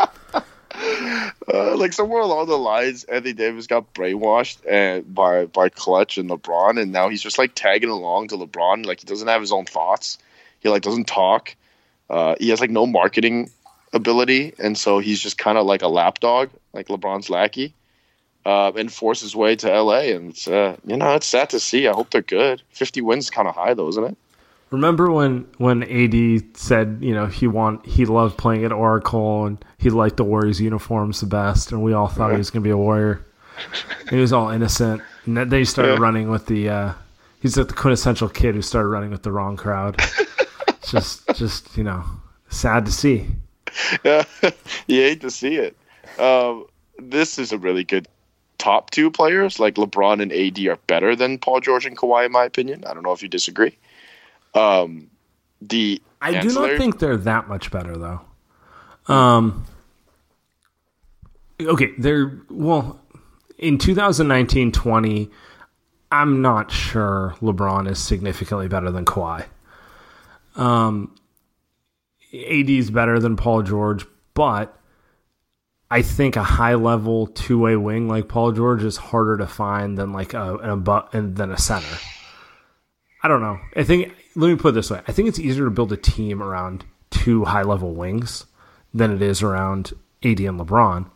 Like somewhere along the lines, Anthony Davis got brainwashed and by Clutch and LeBron, and now he's just like tagging along to LeBron. Like he doesn't have his own thoughts. He like doesn't talk. He has like no marketing ability, and so he's just kind of like a lapdog, like LeBron's lackey, and forced his way to LA. And it's it's sad to see. I hope they're good. 50 wins is kind of high though, isn't it? Remember when AD said, he loved playing at Oracle and he liked the Warriors uniforms the best, and we all thought he was going to be a Warrior. He was all innocent, and then he started running with the. He's like the quintessential kid who started running with the wrong crowd. It's just sad to see. Yeah, you hate to see it. This is a really good top 2 players. Like LeBron and AD are better than Paul George and Kawhi, in my opinion. I don't know if you disagree. I do not think they're that much better, though. Okay, in 2019-20, I'm not sure LeBron is significantly better than Kawhi. AD is better than Paul George, but I think a high-level two-way wing like Paul George is harder to find than like than a center. I don't know. Let me put it this way. I think it's easier to build a team around 2 high-level wings than it is around AD and LeBron.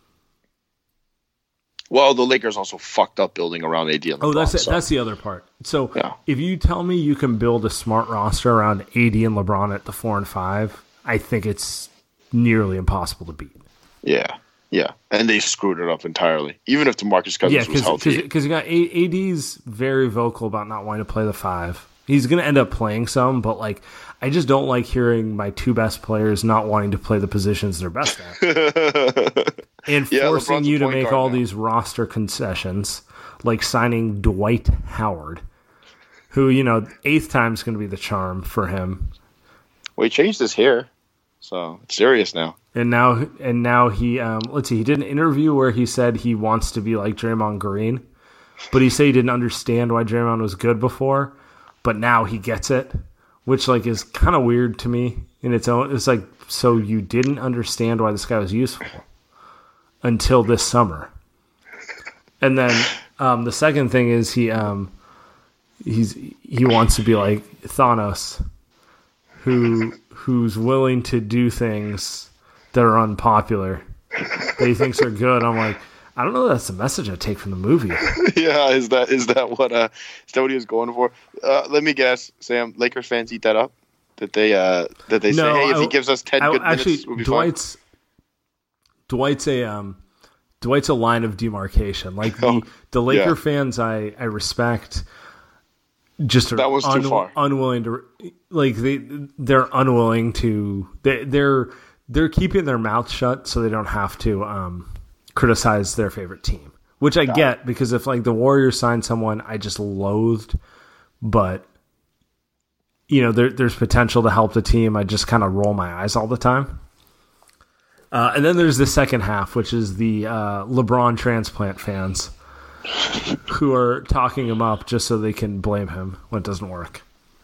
Well, the Lakers also fucked up building around AD and LeBron. Oh, that's the other part. So if you tell me you can build a smart roster around AD and LeBron at the 4 and 5, I think it's nearly impossible to beat. Yeah. And they screwed it up entirely. Even if DeMarcus Cousins was healthy. Because you got AD's very vocal about not wanting to play the 5. He's going to end up playing some, but like I just don't like hearing my 2 best players not wanting to play the positions they're best at. And forcing you to make all these roster concessions, like signing Dwight Howard, who, 8th time is going to be the charm for him. Well, he changed his hair, so it's serious now. And now he, he did an interview where he said he wants to be like Draymond Green, but he said he didn't understand why Draymond was good before, but now he gets it, which like is kind of weird to me in its own. It's like, so you didn't understand why this guy was useful until this summer. And then the second thing is he wants to be like Thanos, who's willing to do things that are unpopular that he thinks are good. I'm like, I don't know. That's the message I take from the movie. Yeah, is that what he was going for? Let me guess, Sam. Lakers fans eat that up. Did they say, hey, if he gives us 10 good minutes, we'll be fine? Dwight's a line of demarcation. Like the Laker fans, I respect. Just that was too far. Unwilling to, like they're unwilling to. They're keeping their mouth shut so they don't have to criticize their favorite team, which I get because if like the Warriors signed someone I just loathed, but there's potential to help the team, I just kind of roll my eyes all the time. And then there's the second half, which is the LeBron transplant fans who are talking him up just so they can blame him when it doesn't work.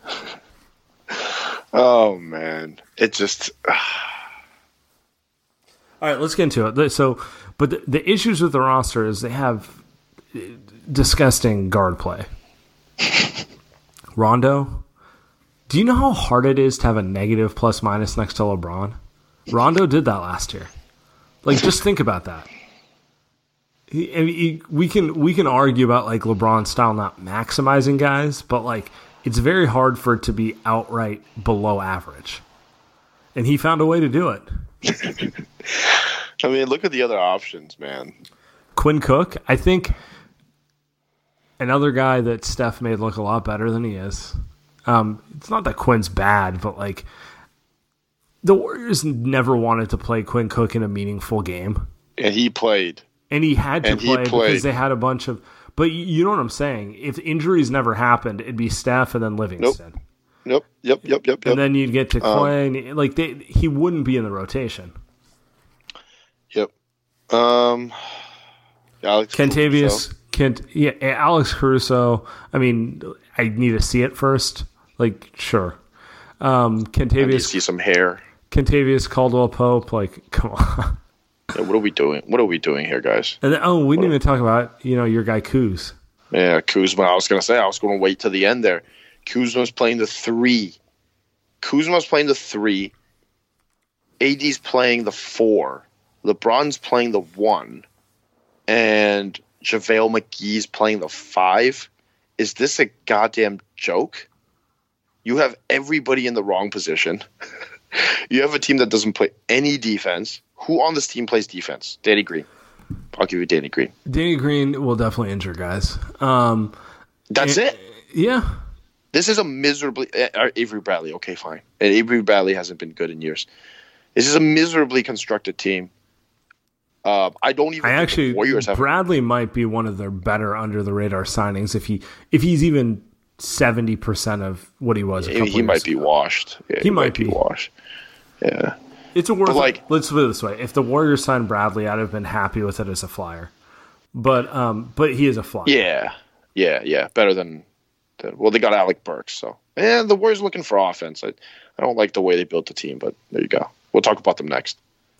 Oh man, it just. All right, let's get into it. So, but the issues with the roster is they have disgusting guard play. Rondo, do you know how hard it is to have a negative plus minus next to LeBron? Rondo did that last year. Like, just think about that. We can argue about like LeBron's style not maximizing guys, but like it's very hard for it to be outright below average, and he found a way to do it. I mean, look at the other options, man. Quinn Cook, I think another guy that Steph made look a lot better than he is. It's not that Quinn's bad, but like the Warriors never wanted to play Quinn Cook in a meaningful game. And he played. And he had to play because they had a bunch of... But you know what I'm saying? If injuries never happened, it'd be Steph and then Livingston. Yep. And then you'd get to Clay. He wouldn't be in the rotation. Yep. Alex Kentavious... Alex Caruso. I mean, I need to see it first. Like, sure. I need to Kentavious see some hair. Caldwell Pope, like, come on. Yeah, what are we doing? What are we doing here, guys? And then, we didn't even talk about, your guy Kuz. Yeah, Kuzma. I was going to wait till the end there. Kuzma's playing the 3. AD's playing the 4. LeBron's playing the 1. And JaVale McGee's playing the 5. Is this a goddamn joke? You have everybody in the wrong position. You have a team that doesn't play any defense. Who on this team plays defense? Danny Green. I'll give you Danny Green. Danny Green will definitely injure guys. That's it? Yeah. This is a miserably... Avery Bradley, okay, fine. And Avery Bradley hasn't been good in years. This is a miserably constructed team. I don't even think the Warriors have... Bradley might be one of their better under-the-radar signings if he's even 70% of what he was a couple years ago. He might be washed. Yeah, he might be washed. Yeah. It's a worth. Let's put it this way: if the Warriors signed Bradley, I'd have been happy with it as a flyer. But he is a flyer. Yeah. Better than. Well, they got Alec Burks, so the Warriors looking for offense. I don't like the way they built the team, but there you go. We'll talk about them next.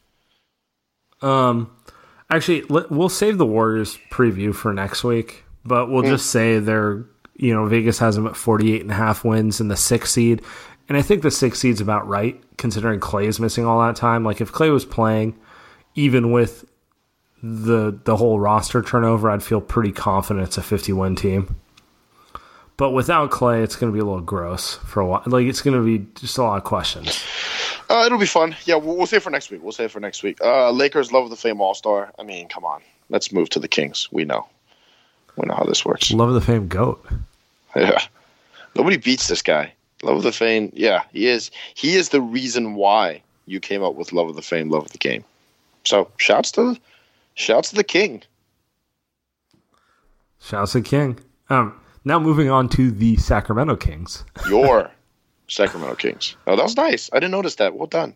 Actually, we'll save the Warriors preview for next week, but we'll just say they're Vegas has them at 48.5 wins in the 6th seed. And I think the 6th seed's about right, considering Clay is missing all that time. Like, if Clay was playing, even with the whole roster turnover, I'd feel pretty confident it's a 50-win team. But without Clay, it's going to be a little gross for a while. Like, it's going to be just a lot of questions. It'll be fun. Yeah, we'll save it for next week. Lakers Love of the Fame All-Star. I mean, come on. Let's move to the Kings. We know how this works. Love of the Fame GOAT. Yeah. Nobody beats this guy. Love of the Fame, yeah, he is. He is the reason why you came up with Love of the Fame, Love of the Game. So, shouts to the King. Shouts to the King. Now moving on to the Sacramento Kings. Your Sacramento Kings. Oh, that was nice. I didn't notice that. Well done.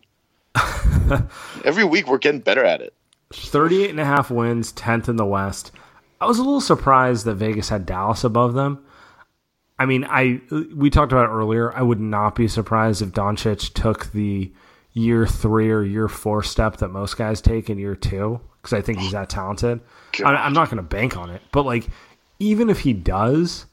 Every week we're getting better at it. 38.5 wins, 10th in the West. I was a little surprised that Vegas had Dallas above them. I mean, we talked about it earlier. I would not be surprised if Doncic took the year 3 or year 4 step that most guys take in year 2, because I think he's that talented. I'm not going to bank on it, but like, even if he does,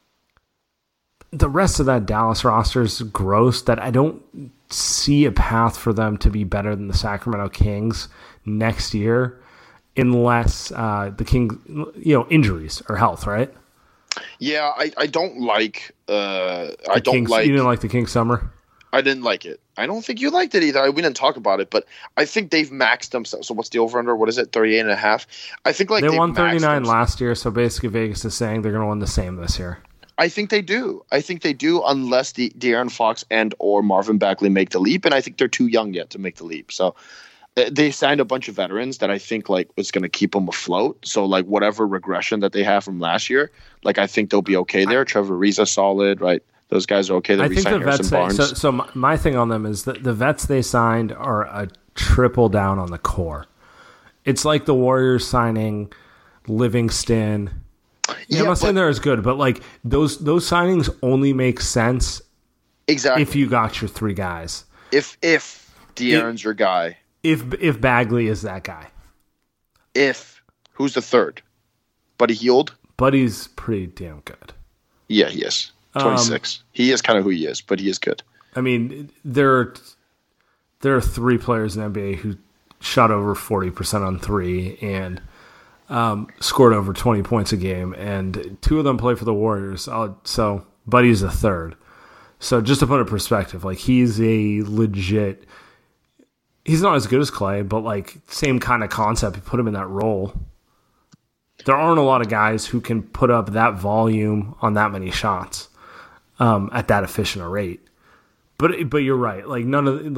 the rest of that Dallas roster is gross. That I don't see a path for them to be better than the Sacramento Kings next year, unless the Kings, injuries or health, right? Yeah, I don't like. You didn't like the Kings summer? I didn't like it. I don't think you liked it either. We didn't talk about it, but I think they've maxed themselves. So what's the over-under? What is it, 38.5? I think they won 39 last year, so basically Vegas is saying they're going to win the same this year. I think they do. Unless the De'Aaron Fox and or Marvin Bagley make the leap, and I think they're too young yet to make the leap. So they signed a bunch of veterans that I think was going to keep them afloat. So whatever regression that they have from last year, I think they'll be okay there. Trevor Ariza solid, right? Those guys are okay. I think the vets. So my thing on them is that the vets they signed are a triple down on the core. It's like the Warriors signing Livingston. Yeah, I'm not saying they're as good, but those signings only make sense exactly if you got your 3 guys. If De'Aaron's your guy. If Bagley is that guy. Who's the third? Buddy Hield? Buddy's pretty damn good. Yeah, he is. 26. He is kind of who he is, but he is good. I mean, there are 3 players in the NBA who shot over 40% on 3 and scored over 20 points a game, and 2 of them play for the Warriors. So Buddy's the third. So just to put it in perspective, he's a legit. He's not as good as Clay, but same kind of concept. You put him in that role. There aren't a lot of guys who can put up that volume on that many shots at that efficient a rate. But you're right. None of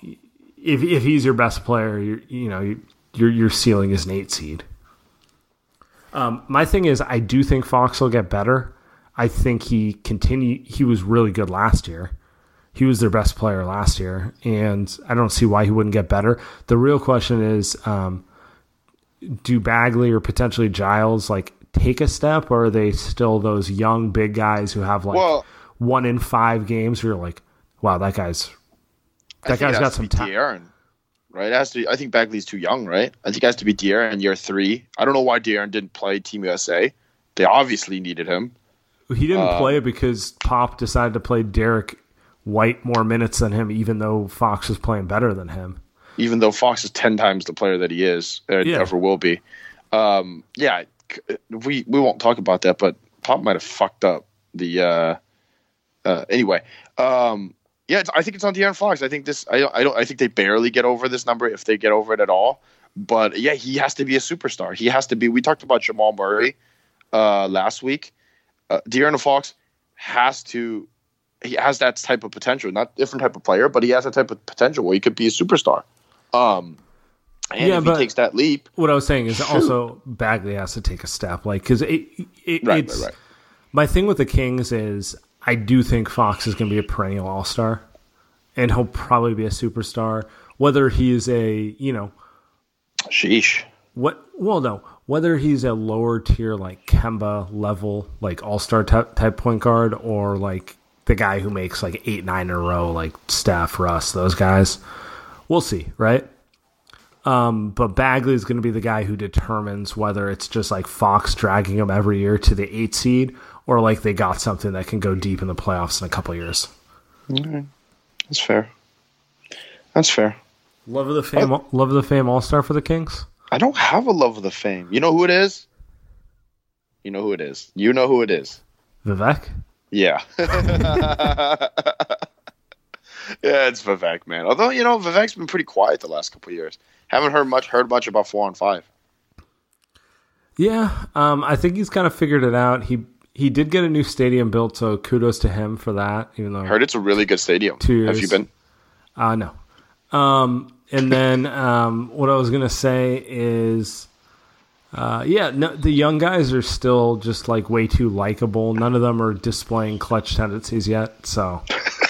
if he's your best player, your ceiling is an 8 seed. My thing is, I do think Fox will get better. I think he was really good last year. He was their best player last year, and I don't see why he wouldn't get better. The real question is, do Bagley or potentially Giles take a step, or are they still those young big guys who have 1 in 5 games where you're like, wow, that guy's got some talent. De'Aaron, right? It has to be, I think Bagley's too young, right? I think it has to be De'Aaron in year 3. I don't know why De'Aaron didn't play Team USA. They obviously needed him. He didn't play because Pop decided to play Derek White more minutes than him, even though Fox was playing better than him. Even though Fox is 10 times the player that he is, ever will be. We won't talk about that, but Pop might have fucked up the. Anyway, I think it's on De'Aaron Fox. I think I think they barely get over this number if they get over it at all. But yeah, he has to be a superstar. He has to be. We talked about Jamal Murray last week. De'Aaron Fox has to. He has that type of potential, not different type of player, but he has that type of potential where he could be a superstar. If he takes that leap, what I was saying is also Bagley has to take a step, like because it's right. My thing with the Kings is I do think Fox is going to be a perennial all-star, and he'll probably be a superstar. Whether he is sheesh. Whether he's a lower tier like Kemba level, like all-star type point guard, or like the guy who makes like 8-9 in a row, like Steph, Russ, those guys, we'll see, right? But Bagley is going to be the guy who determines whether it's just like Fox dragging him every year to the 8 seed, or like they got something that can go deep in the playoffs in a couple of years. Okay. That's fair. That's fair. Love of the fame all-star for the Kings? I don't have a love of the fame. You know who it is? You know who it is. Vivek? Yeah. Yeah, it's Vivek, man. Although, Vivek's been pretty quiet the last couple of years. Haven't heard much about 4-on-5. Yeah, I think he's kind of figured it out. He did get a new stadium built, so kudos to him for that. Even though heard it's a really good stadium. 2 years. Have you been? No. And then what I was gonna say is, the young guys are still just like way too likable. None of them are displaying clutch tendencies yet. So,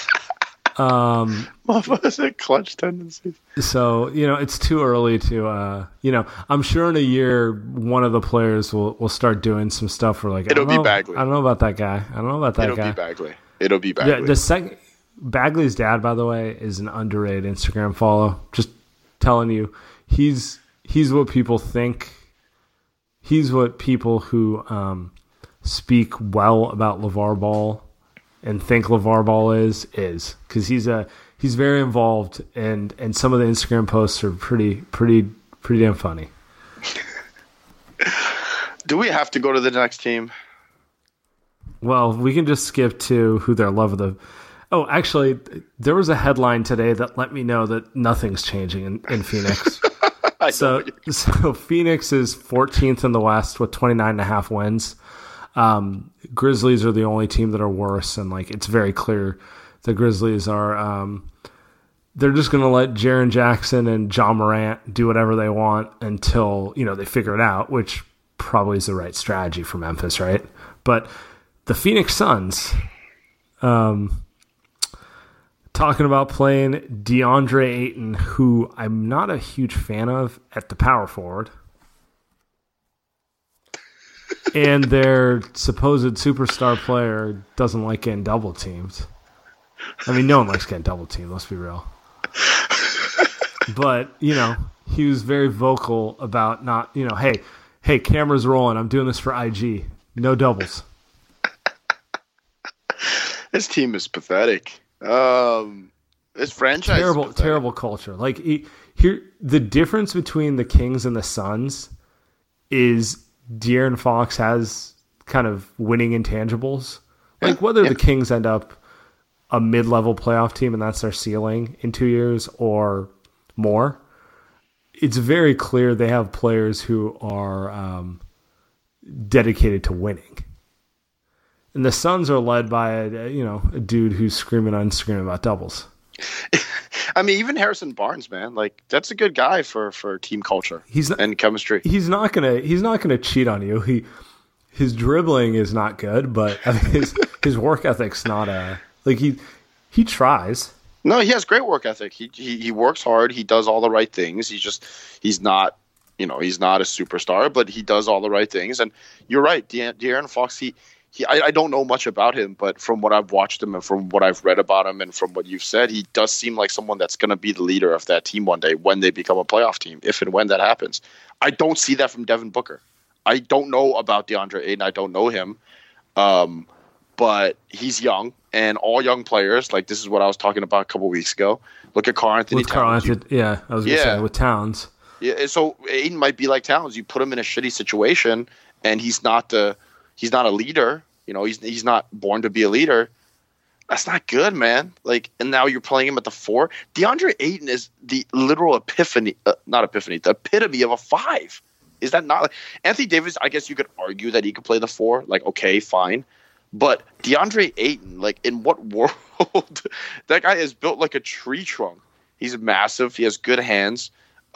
what was it? Clutch tendencies. So it's too early to I'm sure in a year one of the players will start doing some stuff where like it'll be Bagley. I don't know about that guy. It'll be Bagley. Yeah, the second Bagley's dad, by the way, is an underrated Instagram follow. Just telling you, he's what people think. He's what people who speak well about LeVar Ball and think LeVar Ball is because he's very involved and some of the Instagram posts are pretty damn funny. Do we have to go to the next team? Well, we can just skip to who their love of the. Oh, actually, there was a headline today that let me know that nothing's changing in Phoenix. So Phoenix is 14th in the West with 29.5 wins. Grizzlies are the only team that are worse, and like it's very clear the Grizzlies are. They're just going to let Jaren Jackson and John Morant do whatever they want until they figure it out, which probably is the right strategy for Memphis, right? But the Phoenix Suns. Talking about playing DeAndre Ayton, who I'm not a huge fan of at the power forward. And their supposed superstar player doesn't like getting double teamed. I mean, no one likes getting double teamed, let's be real. But, he was very vocal about not, hey, camera's rolling. I'm doing this for IG. No doubles. This team is pathetic. This franchise terrible culture. Like here, the difference between the Kings and the Suns is De'Aaron Fox has kind of winning intangibles. Like whether the Kings end up a mid-level playoff team and that's their ceiling in 2 years or more, it's very clear they have players who are dedicated to winning. And the Suns are led by a dude who's screaming on Instagram about doubles. I mean, even Harrison Barnes, man, like that's a good guy for team culture and chemistry. He's not gonna cheat on you. His dribbling is not good, but his work ethic's not he tries. No, he has great work ethic. He works hard. He does all the right things. He's not a superstar, but he does all the right things. And you're right, De'Aaron Fox. I don't know much about him, but from what I've watched him and from what I've read about him and from what you've said, he does seem like someone that's going to be the leader of that team one day when they become a playoff team, if and when that happens. I don't see that from Devin Booker. I don't know about DeAndre Ayton. I don't know him. But he's young, and all young players, like this is what I was talking about a couple weeks ago. Look at Karl Anthony Towns. I was going to say with Towns. Yeah, so Ayton might be like Towns. You put him in a shitty situation, and he's not a leader. You know, he's not born to be a leader. That's not good, man. Like, and now you're playing him at the 4. DeAndre Ayton is the literal the epitome of a 5. Is that not? Anthony Davis, I guess you could argue that he could play the 4. Like, okay, fine. But DeAndre Ayton, like, in what world? That guy is built like a tree trunk. He's massive. He has good hands.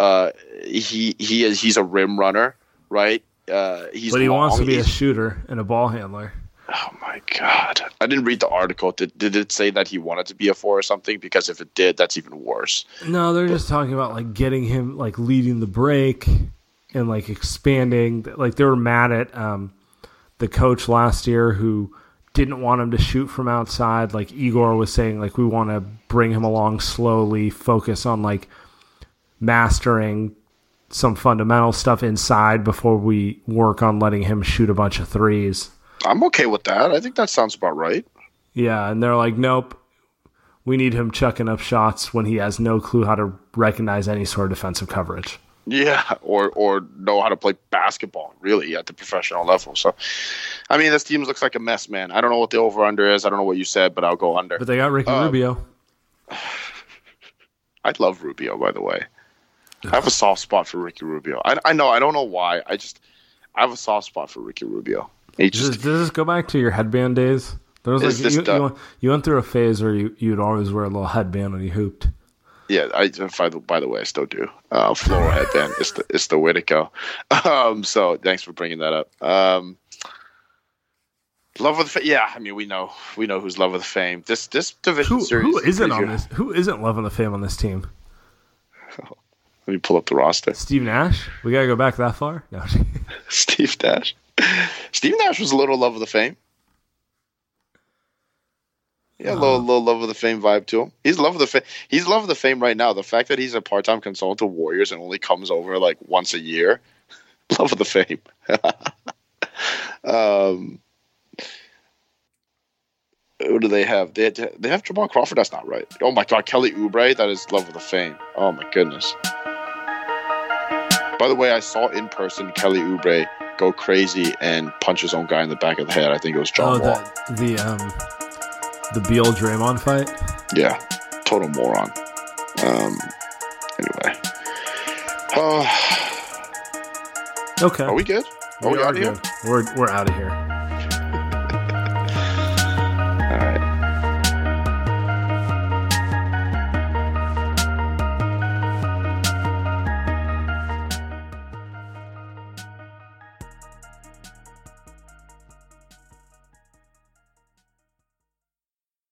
He's a rim runner, right? But he wants to be a shooter and a ball handler. Oh my God! I didn't read the article. Did it say that he wanted to be a 4 or something? Because if it did, that's even worse. No, they're just talking about like getting him like leading the break and like expanding. Like they were mad at the coach last year who didn't want him to shoot from outside. Like Igor was saying, like we want to bring him along slowly, focus on like mastering some fundamental stuff inside before we work on letting him shoot a bunch of threes. I'm okay with that. I think that sounds about right. Yeah, and they're like, nope, we need him chucking up shots when he has no clue how to recognize any sort of defensive coverage. Yeah, or know how to play basketball, really, at the professional level. So, I mean, this team looks like a mess, man. I don't know what the over-under is. I don't know what you said, but I'll go under. But they got Ricky Rubio. I love Rubio, by the way. I have a soft spot for Ricky Rubio. I know. I don't know why. I have a soft spot for Ricky Rubio. Does this go back to your headband days? There was like you went through a phase where you'd always wear a little headband when you hooped. Yeah, by the way, I still do. Floral headband is the way to go. So thanks for bringing that up. Love of the Fame. Yeah, I mean we know who's Love of the Fame. This division series. Who isn't on this? Who isn't Love of the Fame on this team? Let me pull up the roster. Steve Nash. We gotta go back that far. No. Steve Nash. Steve Nash was a little Love of the Fame. Yeah, a little Love of the Fame vibe to him. He's Love of the Fame. He's Love of the Fame right now. The fact that he's a part-time consultant to Warriors and only comes over like once a year, Love of the Fame. Who do they have? They have Jamal Crawford. That's not right. Oh my God, Kelly Oubre. That is Love of the Fame. Oh my goodness. By the way, I saw in person Kelly Oubre go crazy and punch his own guy in the back of the head. I think it was John Wall. The Beal Draymond fight? Yeah, total moron. Anyway. Okay. Are we good? Are we out of here? We're out of here.